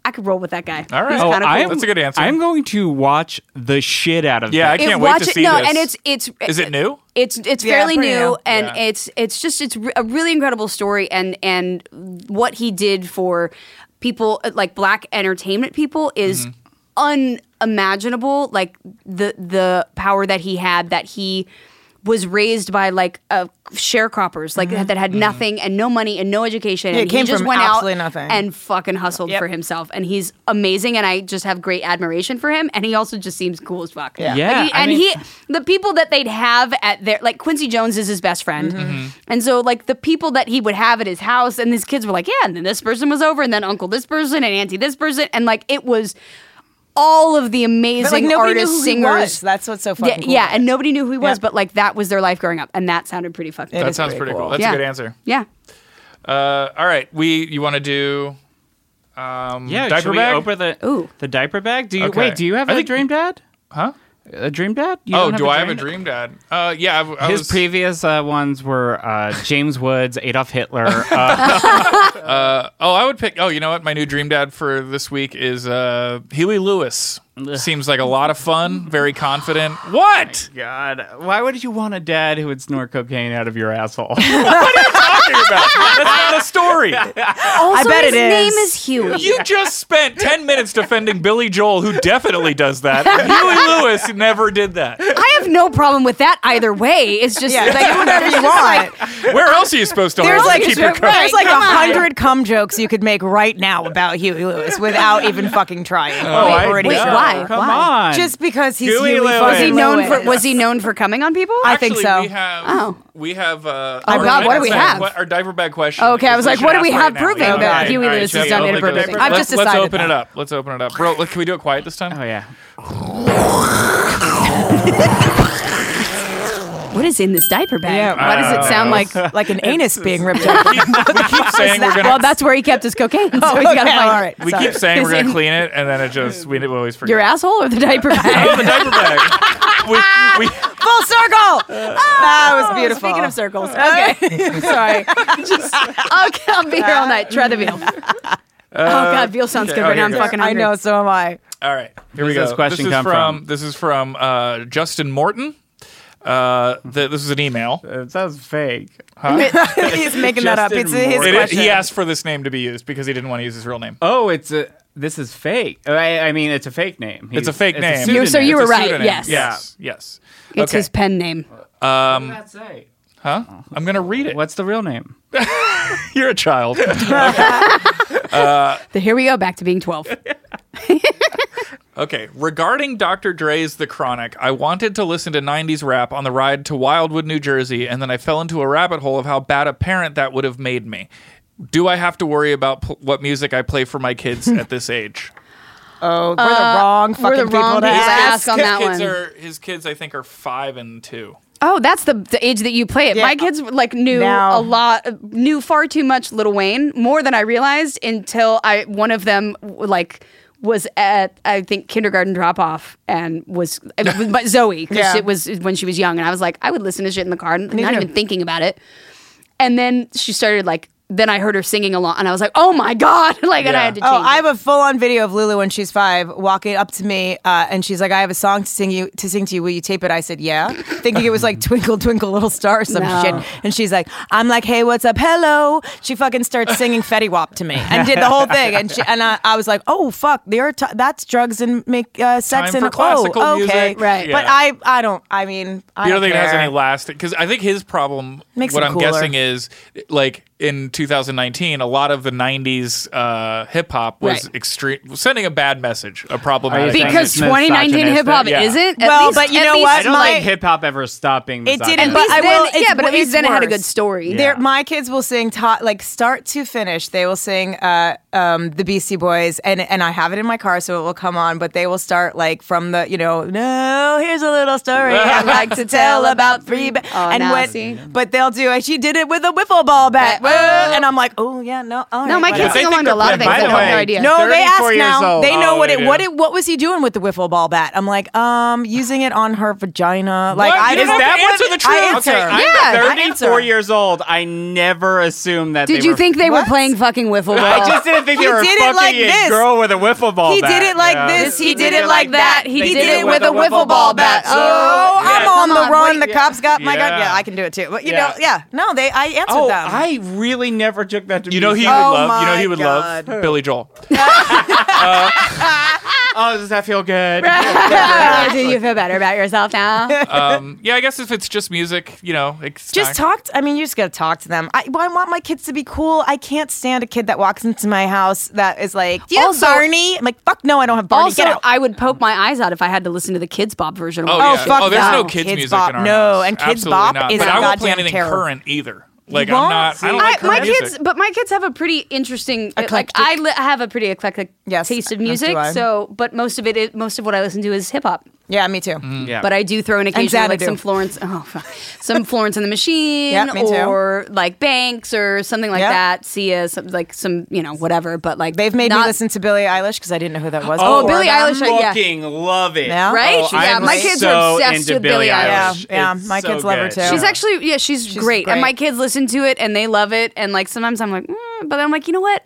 I could roll with that guy. All right. He's Oh, kinda cool. I'm- That's a good answer. I'm going to watch the shit out of Yeah, I this. can't It- wait watch to it, see no, this. and it's it's Is it new? It's it's Yeah, fairly pretty new, new. and Yeah. it's it's just it's re- a really incredible story, and and what he did for people like black entertainment people is Mm-hmm. unimaginable. Like the the power that he had, that he was raised by like uh, sharecroppers, like that had Mm-hmm. nothing and no money and no education, Yeah, and it came he just from went out absolutely nothing. and fucking hustled Yep. for himself, and he's amazing, and I just have great admiration for him, and he also just seems cool as fuck. Yeah. Yeah, Like, he- I and mean- he the people that they'd have at their like Quincy Jones is his best friend, Mm-hmm. and so like the people that he would have at his house, and his kids were like, yeah, and then this person was over, and then uncle this person, and auntie this person, and like it was all of the amazing But like nobody artists, knew who singers. he was. That's what's so yeah, fucking cool. yeah, about and it. nobody knew who he was, Yeah. but like that was their life growing up, and that sounded pretty fucking. It That is sounds pretty pretty cool. cool. That's Yeah. a good answer. Yeah. Uh, all right, we you want to do um, Yeah, diaper should we bag? open the Ooh. the diaper bag? Do you Okay. wait? Do you have I a think- dream dad? huh? A dream dad? You Oh, don't do I have a dream dream dad? Uh, yeah, I, I His was, previous uh, ones were uh, James Woods, Adolf Hitler. Uh, Oh, I would pick. Oh, you know what? My new dream dad for this week is uh, Huey Lewis. Seems like a lot of fun. Very confident. What? God, why would you want a dad who would snort cocaine out of your asshole? Talking about? That's not a story. Also, I bet his it is. name is Huey. You just spent ten minutes defending Billy Joel, who definitely does that. Huey Lewis never did that. I have no problem with that either way. It's just Yeah, like, do whatever you want. Where else are you supposed to There's hold like keep your coat? there's like a Come on. hundred cum jokes you could make right now about Huey Lewis without even fucking trying. Oh, We've I already wait, shown. why? Come Why? on. Just because he's Huey Huey, Lewis. fucking was he known for Lewis. was he known for coming on people? I think Actually, so. We have. Oh. We have. Uh, Oh, our God, what do we diaper bag have? que- Our diaper bag question. Okay, I was We like, should what do ask we right have now. proving Yeah, that okay. Huey All right, Lewis shall has we done open- inappropriate things? I've Let's, just let's decided open it that. up. Let's open it up, bro. Look, can we do it quiet this time? oh yeah. What is in this diaper bag? Yeah. Why does it sound like? like an anus being ripped open. we keep saying we're gonna. Well, that's where he kept his cocaine. So Oh, he's got to okay, find all right. we Sorry. keep saying we're Is gonna in- clean it, and then it just we always forget. your asshole or the diaper Oh, bag. the diaper bag. we, we, Full circle. That was beautiful. Speaking of circles, okay. Sorry. Just, okay, I'll be here all night. Try the veal. oh God, veal sounds good okay, right now. I'm okay, fucking I hungry. know, so am I. all right, here we Where's go. this question this is come from? This is from uh, Justin Morton. Uh, th- this is an email. It sounds fake. He's making that up. Justin It's his Moore. It is, question. he asked for this name to be used because he didn't want to use his real name. Oh, it's a. This is fake. I, I mean, it's a fake name. It's a fake name. You- so you It's were a right, pseudonym. yes. Yes. Yes. It's okay. his pen name. What does that say? Huh? I'm gonna read it. What's the real name? You're a child. The, here we go, back to being twelve. Okay, regarding Doctor Dre's The Chronic, I wanted to listen to nineties rap on the ride to Wildwood, New Jersey, and then I fell into a rabbit hole of how bad a parent that would have made me. Do I have to worry about pl- what music I play for my kids at this age? Oh, we're the wrong fucking we're the people wrong to people to ask. ask on his that kids one. are his kids. I think are five and two. Oh, that's the, the age that you play it. Yeah. My kids like knew Now- a lot, knew far too much Lil Wayne, more than I realized until I one of them like was at I think kindergarten drop off and was it was- but Zoe because Yeah. it was when she was young and I was like I would listen to shit in the car, not too. even thinking about it, and then she started like. Then I heard her singing along, and I was like, "Oh my god!" Like, and I Yeah. had to change. Oh, I it. have a full-on video of Lulu when she's five, walking up to me, uh, and she's like, "I have a song to sing you to sing to you. Will you tape it?" I said, "Yeah," thinking it was like "Twinkle Twinkle Little Star" or some No. shit. And she's like, "I'm like, hey, what's up? Hello." She fucking starts singing Fetty Wap to me and did the whole thing. And she, and I, I was like, "Oh fuck, they're t- that's drugs and make uh, sex Time and for classical oh, okay, music. Right. But Yeah. I, I don't. I mean, I You don't don't think it has care. any lasting? Because I think his problem, Makes what him I'm cooler. guessing is, like in two thousand nineteen, a lot of the nineties uh, hip hop was Right. extreme, sending a bad message, a problematic. saying because it's twenty nineteen hip hop Yeah. isn't. At Well, least- but you at know least- what? I don't My- like hip hop ever stopping. It misogynist. didn't, At but least I then, will. It's, yeah, but at least it's then it had a worse. good story. They're- My kids will sing to, like start to finish. They will sing uh, um, the Beastie Boys, and and I have it in my car, so it will come on. But they will start like from the you know, no, here's a little story I'd like to tell about three. Ba-. Oh, and now, when, see? but they'll do. Like, she did it with a wiffle ball bat, Uh, uh, and I'm like, oh yeah, no, all No, right, my whatever. kids They sing think along to a they're lot of things. playing- I by the have no way, idea. No, they ask thirty-four years now. old. They know Oh, what they it. do. What it, What was he doing with the wiffle ball bat? I'm like, um, using it on her vagina. Like, What? I You didn't don't have to that answer what- the truth. I answer. Okay, I'm Yeah, I thirty-four answer. years old. I never assumed that. Did they you were think they What? were playing fucking wiffle ball? I just didn't didn't think He they were did it fucking like a this. girl with a wiffle ball He bat. did it like Yeah. this. He did it like that. He He did did it with a wiffle ball bat. So, Oh, yeah. I'm on Come the on, run. what- The cops got my gun. Yeah. Yeah, I can do it too. But you Yeah. know, yeah. No, they. I answered Oh, them. I really never took that to You know be he so- would Oh love. You know my he would God. love Billy Joel. Oh, does that feel good? Do you feel better about yourself now? Um, yeah, I guess if it's just music, you know, it's Just talk. To, I mean, you just gotta talk to them. I, well, I want my kids to be cool. I can't stand a kid that walks into my house that is like, "Do you Also- have Barney?" I'm like, "Fuck no, I don't have Barney." Also, Get out. I would poke my eyes out if I had to listen to the Kids Bop version of Oh, it. yeah. Oh, fuck oh, there's that. no kids, Kids music Bop, in our no, house. and Kids Absolutely Bop not. is But a I won't play goddamn anything terror. current either. Like won't? I'm not. I don't I, like my current kids, music. but my kids have a pretty interesting. Like Eclectic. I li- have a pretty eclectic Yes, taste of as do music. I. So, but most of it, is, most of what I listen to is hip hop. Yeah, me too. Yeah. But I do throw in occasionally like Xanadu. some Florence, oh, fuck. some Florence and the Machine, Yeah, me too. or like Banks or something like Yeah. that. Sia, some, like some, you know, whatever. But like They've made not, me listen to Billie Eilish because I didn't know who that was. Oh, before Billie them. Eilish, I- yeah. fucking love it. Yeah? Right? Oh, Yeah, I'm my kids so are obsessed into with Billie Billie Eilish. Yeah, yeah, It's my so kids love her good. too. She's actually, yeah, she's, She's great. great. And my kids listen to it and they love it. And like sometimes I'm like, mm, but I'm like, you know what?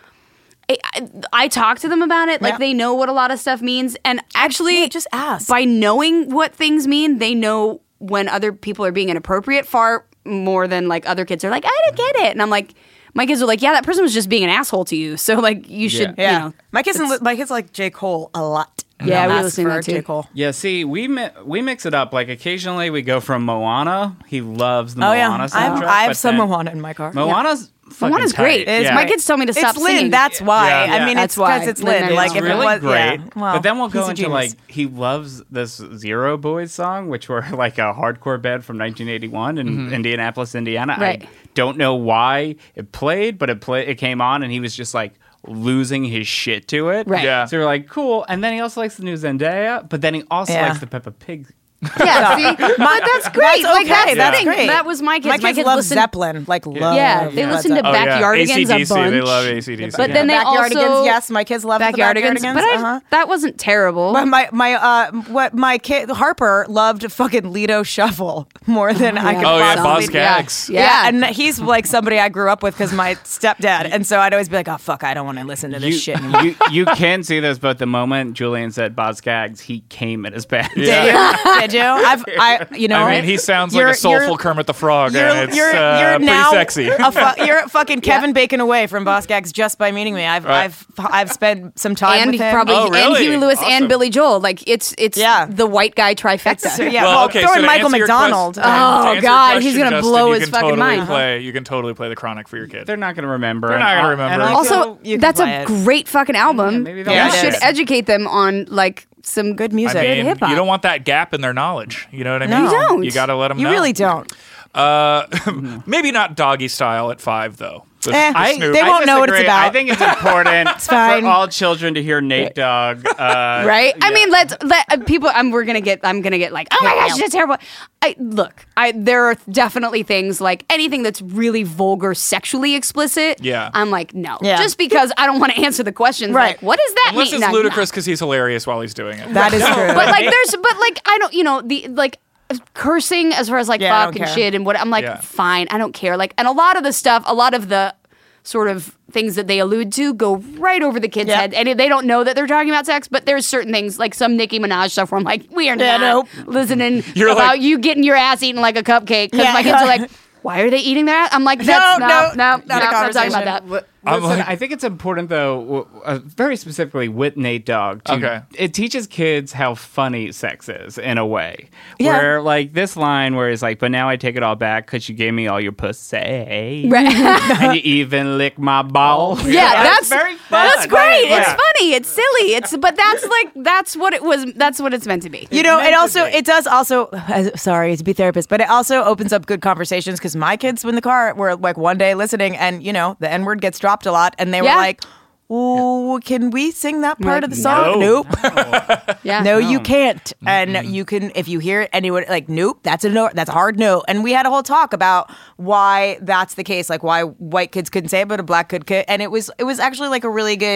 I, I, I talk to them about it. Like Yeah. they know what a lot of stuff means. And actually, Yeah, just ask. By knowing what things mean, they know when other people are being inappropriate far more than like other kids are like, I don't get it. And I'm like, my kids are like, yeah, that person was just being an asshole to you. So like, you should, Yeah, you know. my kids, my kids like J. Cole a lot. Yeah, we Massive listen to for that too. J. Cole. Yeah, see, we mi- we mix it up. Like occasionally we go from Moana. He loves the Oh Moana yeah, I soundtrack. have, I have but some then Moana in my car. Moana's fucking Moana's tight. great. It's Yeah. My kids tell me to stop it's Lynn, singing. that's why. Yeah. I Yeah. mean, That's it's because why. it's Lin Lynn. is Like It's if really it was, great. yeah. Well, but then we'll he's go a into genius. like he loves this Zero Boys song, which were like a hardcore band from nineteen eighty-one in Mm-hmm. Indianapolis, Indiana. Right. I don't know why it played, but it play it came on, and he was just like losing his shit to it. Right. Yeah. So we're like, cool. And then he also likes the new Zendaya, but then he also Yeah. likes the Peppa Pig. Yeah, see? but that's great. That's like okay. that's the That's thing. great. That was my kids. My kids, love listen, Zeppelin. Like love. Yeah, they listen to Oh, yeah. Backyardigans a A C D C, bunch. they love A C D C. But yeah. then they Backyardigans. also Yes, my kids love Backyardigans. the Backyardigans. But I, uh-huh. that wasn't terrible. But my my uh what my kid Harper loved fucking Lido Shuffle more than I could Oh, yeah, possibly. Boz Scaggs. Yeah. Yeah, and he's like somebody I grew up with because my stepdad, and so I'd always be like, "Oh fuck, I don't want to listen to this You, shit." anymore. you you can see this, but the moment Julian said Boz Scaggs, he came at his band. Did you? Did you? I've I you know. I mean, he sounds like You're- a soulful you're- Kermit the Frog, You're, and it's you're, uh, you're pretty now sexy. A fu- you're fucking Kevin Bacon away from Boss Gags just by meeting me. I've Right. I've I've spent some time and with him. probably Oh, and really? Huey Lewis Awesome. and Billy Joel. Like it's it's Yeah. the white guy trifecta. So, yeah, Well, well, okay, throw so in to Michael answer your McDonald. question- Oh, to answer your God, question, he's gonna Justin, blow you his can fucking totally mind. Play, you can totally play the Chronic for your kid. They're not going to remember. They're and not gonna I'll- remember. and I Also, feel- you can that's play a it. great fucking album. maybe they'll you like should it. educate them on like some Good I music. mean, hip-hop. you don't want that gap in their knowledge. You know what I No. mean? You don't. You got to let them You know. really don't. Uh, maybe not doggy style at five though. With- Eh, with I- Snoop. they won't know what it's disagree. about. I think it's important fine. for all children to hear Nate Dogg. Uh, right? I yeah. mean, let's let uh, people. I'm we're gonna get. I'm gonna get like, oh my gosh, that's terrible. I look. I there are definitely things like anything that's really vulgar, sexually explicit. Yeah. I'm like, no. Yeah. Just because I don't want to answer the questions. Right. Like, what does that Unless mean? it's No, ludicrous because he's hilarious while he's doing it. That is true. no. But like, there's. But like, I don't. You know, the like. Cursing as far as like Yeah, I fuck don't and care. shit and what I'm like, Yeah. fine, I don't care. Like, and a lot of the stuff, a lot of the sort of things that they allude to go right over the kids' Yeah. head, and they don't know that they're talking about sex. But there's certain things like some Nicki Minaj stuff where I'm like, we are Yeah, not nope. listening You're about like- you getting your ass eaten like a cupcake because Yeah. my kids are like, why are they eating that? I'm like, that's No, no, no, no, no, not a no, not talking conversation. about that. Li- I'm Listen, like- I think it's important though, w- uh, very specifically with Nate Dogg. To, Okay. it teaches kids how funny sex is in a way. Yeah. Where like this line where it's like, "But now I take it all back because you gave me all your pussy, Right. and you even lick my balls." Yeah, that's very fun. That's great. Yeah. It's funny. It's silly. It's but that's like that's what it was. That's what it's meant to be. You know, meant it to also be. it does also. Uh, sorry to be therapist, but it also opens up good conversations because my kids in the car were like one day listening, and you know the N word gets dropped a lot, and they were Yeah. like, "Ooh, can we sing that part Like, of the song?" no. Nope. Yeah. No, you can't. And you can, if you hear it, anyone like, nope, that's a no, that's a hard no. And we had a whole talk about why that's the case, like why white kids couldn't say it, but a black kid could. And it was, it was actually like a really good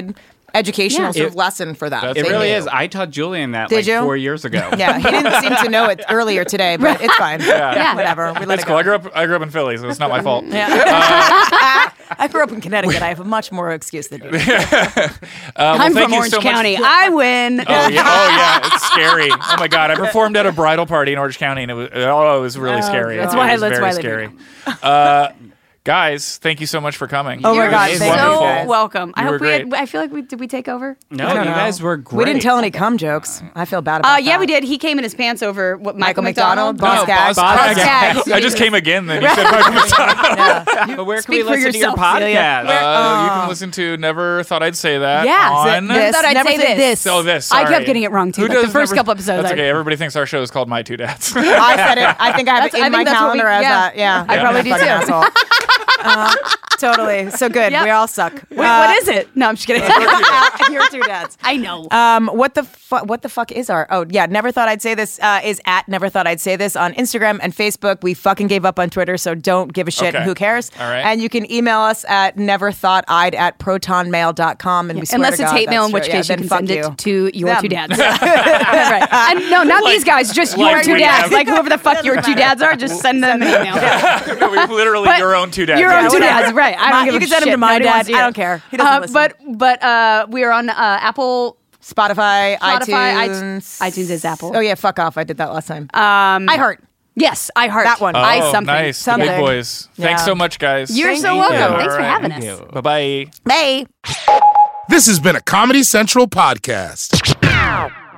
educational Yeah. sort of It- lesson for them. That's It They really knew. is. I taught Julian that Did like you? four years ago. Yeah, he didn't seem to know it earlier today, but it's fine. Yeah. Whatever. We let That's it cool. I go. grew up. I grew up in Philly, so it's not my fault. I grew up in Connecticut. I have a much more excuse than you. Uh, well, I'm thank from you Orange so much- County. I win. Oh yeah, oh yeah, it's scary. Oh my god, I performed at a bridal party in Orange County, and it was oh, it was really scary. That's It why- was that's very why they scary. Uh, guys, thank you so much for coming. Oh my You're God, It was thank you, so guys. welcome. I You hope were we had, great. I feel like we did we take over? No, I you don't know. guys were great. We didn't tell any cum jokes. I feel bad about Uh, that. yeah, we did. He came in his pants over what Michael Michael, McDonald, Boss Oh, Gags. Boss Boss Gags. Gags. I just came again. Then you said Michael McDonald. But where can Speak we for listen to your yourself, Celia. podcast? Uh, you can listen to Never Thought I'd Say That. Yeah, on never This. thought I'd Never say said this. this. Oh, this. I sorry. kept getting it wrong too. Who Like the does first never- couple episodes. That's I- okay. Everybody thinks our show is called My Two Dads. I said it. I think I have it That's- I in my think that's what we- calendar as yeah. that. Yeah, I probably do Fucking too. asshole. Uh, totally. So good. Yep. We all suck. Wait, what is it? No, I'm just kidding. Your two dads. I know. Um, what the fu- what the fuck is our? Oh yeah, never thought I'd say this. Uh, is at never thought I'd say this on Instagram and Facebook. We fucking gave up on Twitter, so don't give a shit. Okay. Who cares? All right. And you can email us at never thought I'd at protonmail dot com. And we swear Unless to it's God, hate mail, in that's which true. case Yeah, you then can fuck send you. it to your Them. two dads. right. And no, not these guys. Just like your two we dads. have. Like whoever the fuck your two dads are, just send them an email. no, we literally But your own two dads. Your own Yeah, two whatever. dads, right? I My- don't give you a can send 'em shit. to my Nobody dad. wants to I hear don't it. care. He doesn't Uh, listen. But but uh, we are on uh, Apple, Spotify, Spotify, iTunes. iTunes is Apple. Oh yeah, fuck off. I did that last time. Um, I heart. yes, I heart That one. Oh, I something. nice. The Something. big boys. Thanks Yeah. so much, guys. You're Thank so you. welcome. Yeah. Thanks for All right. having Thank us. you. Bye bye. Bye. This has been a Comedy Central podcast.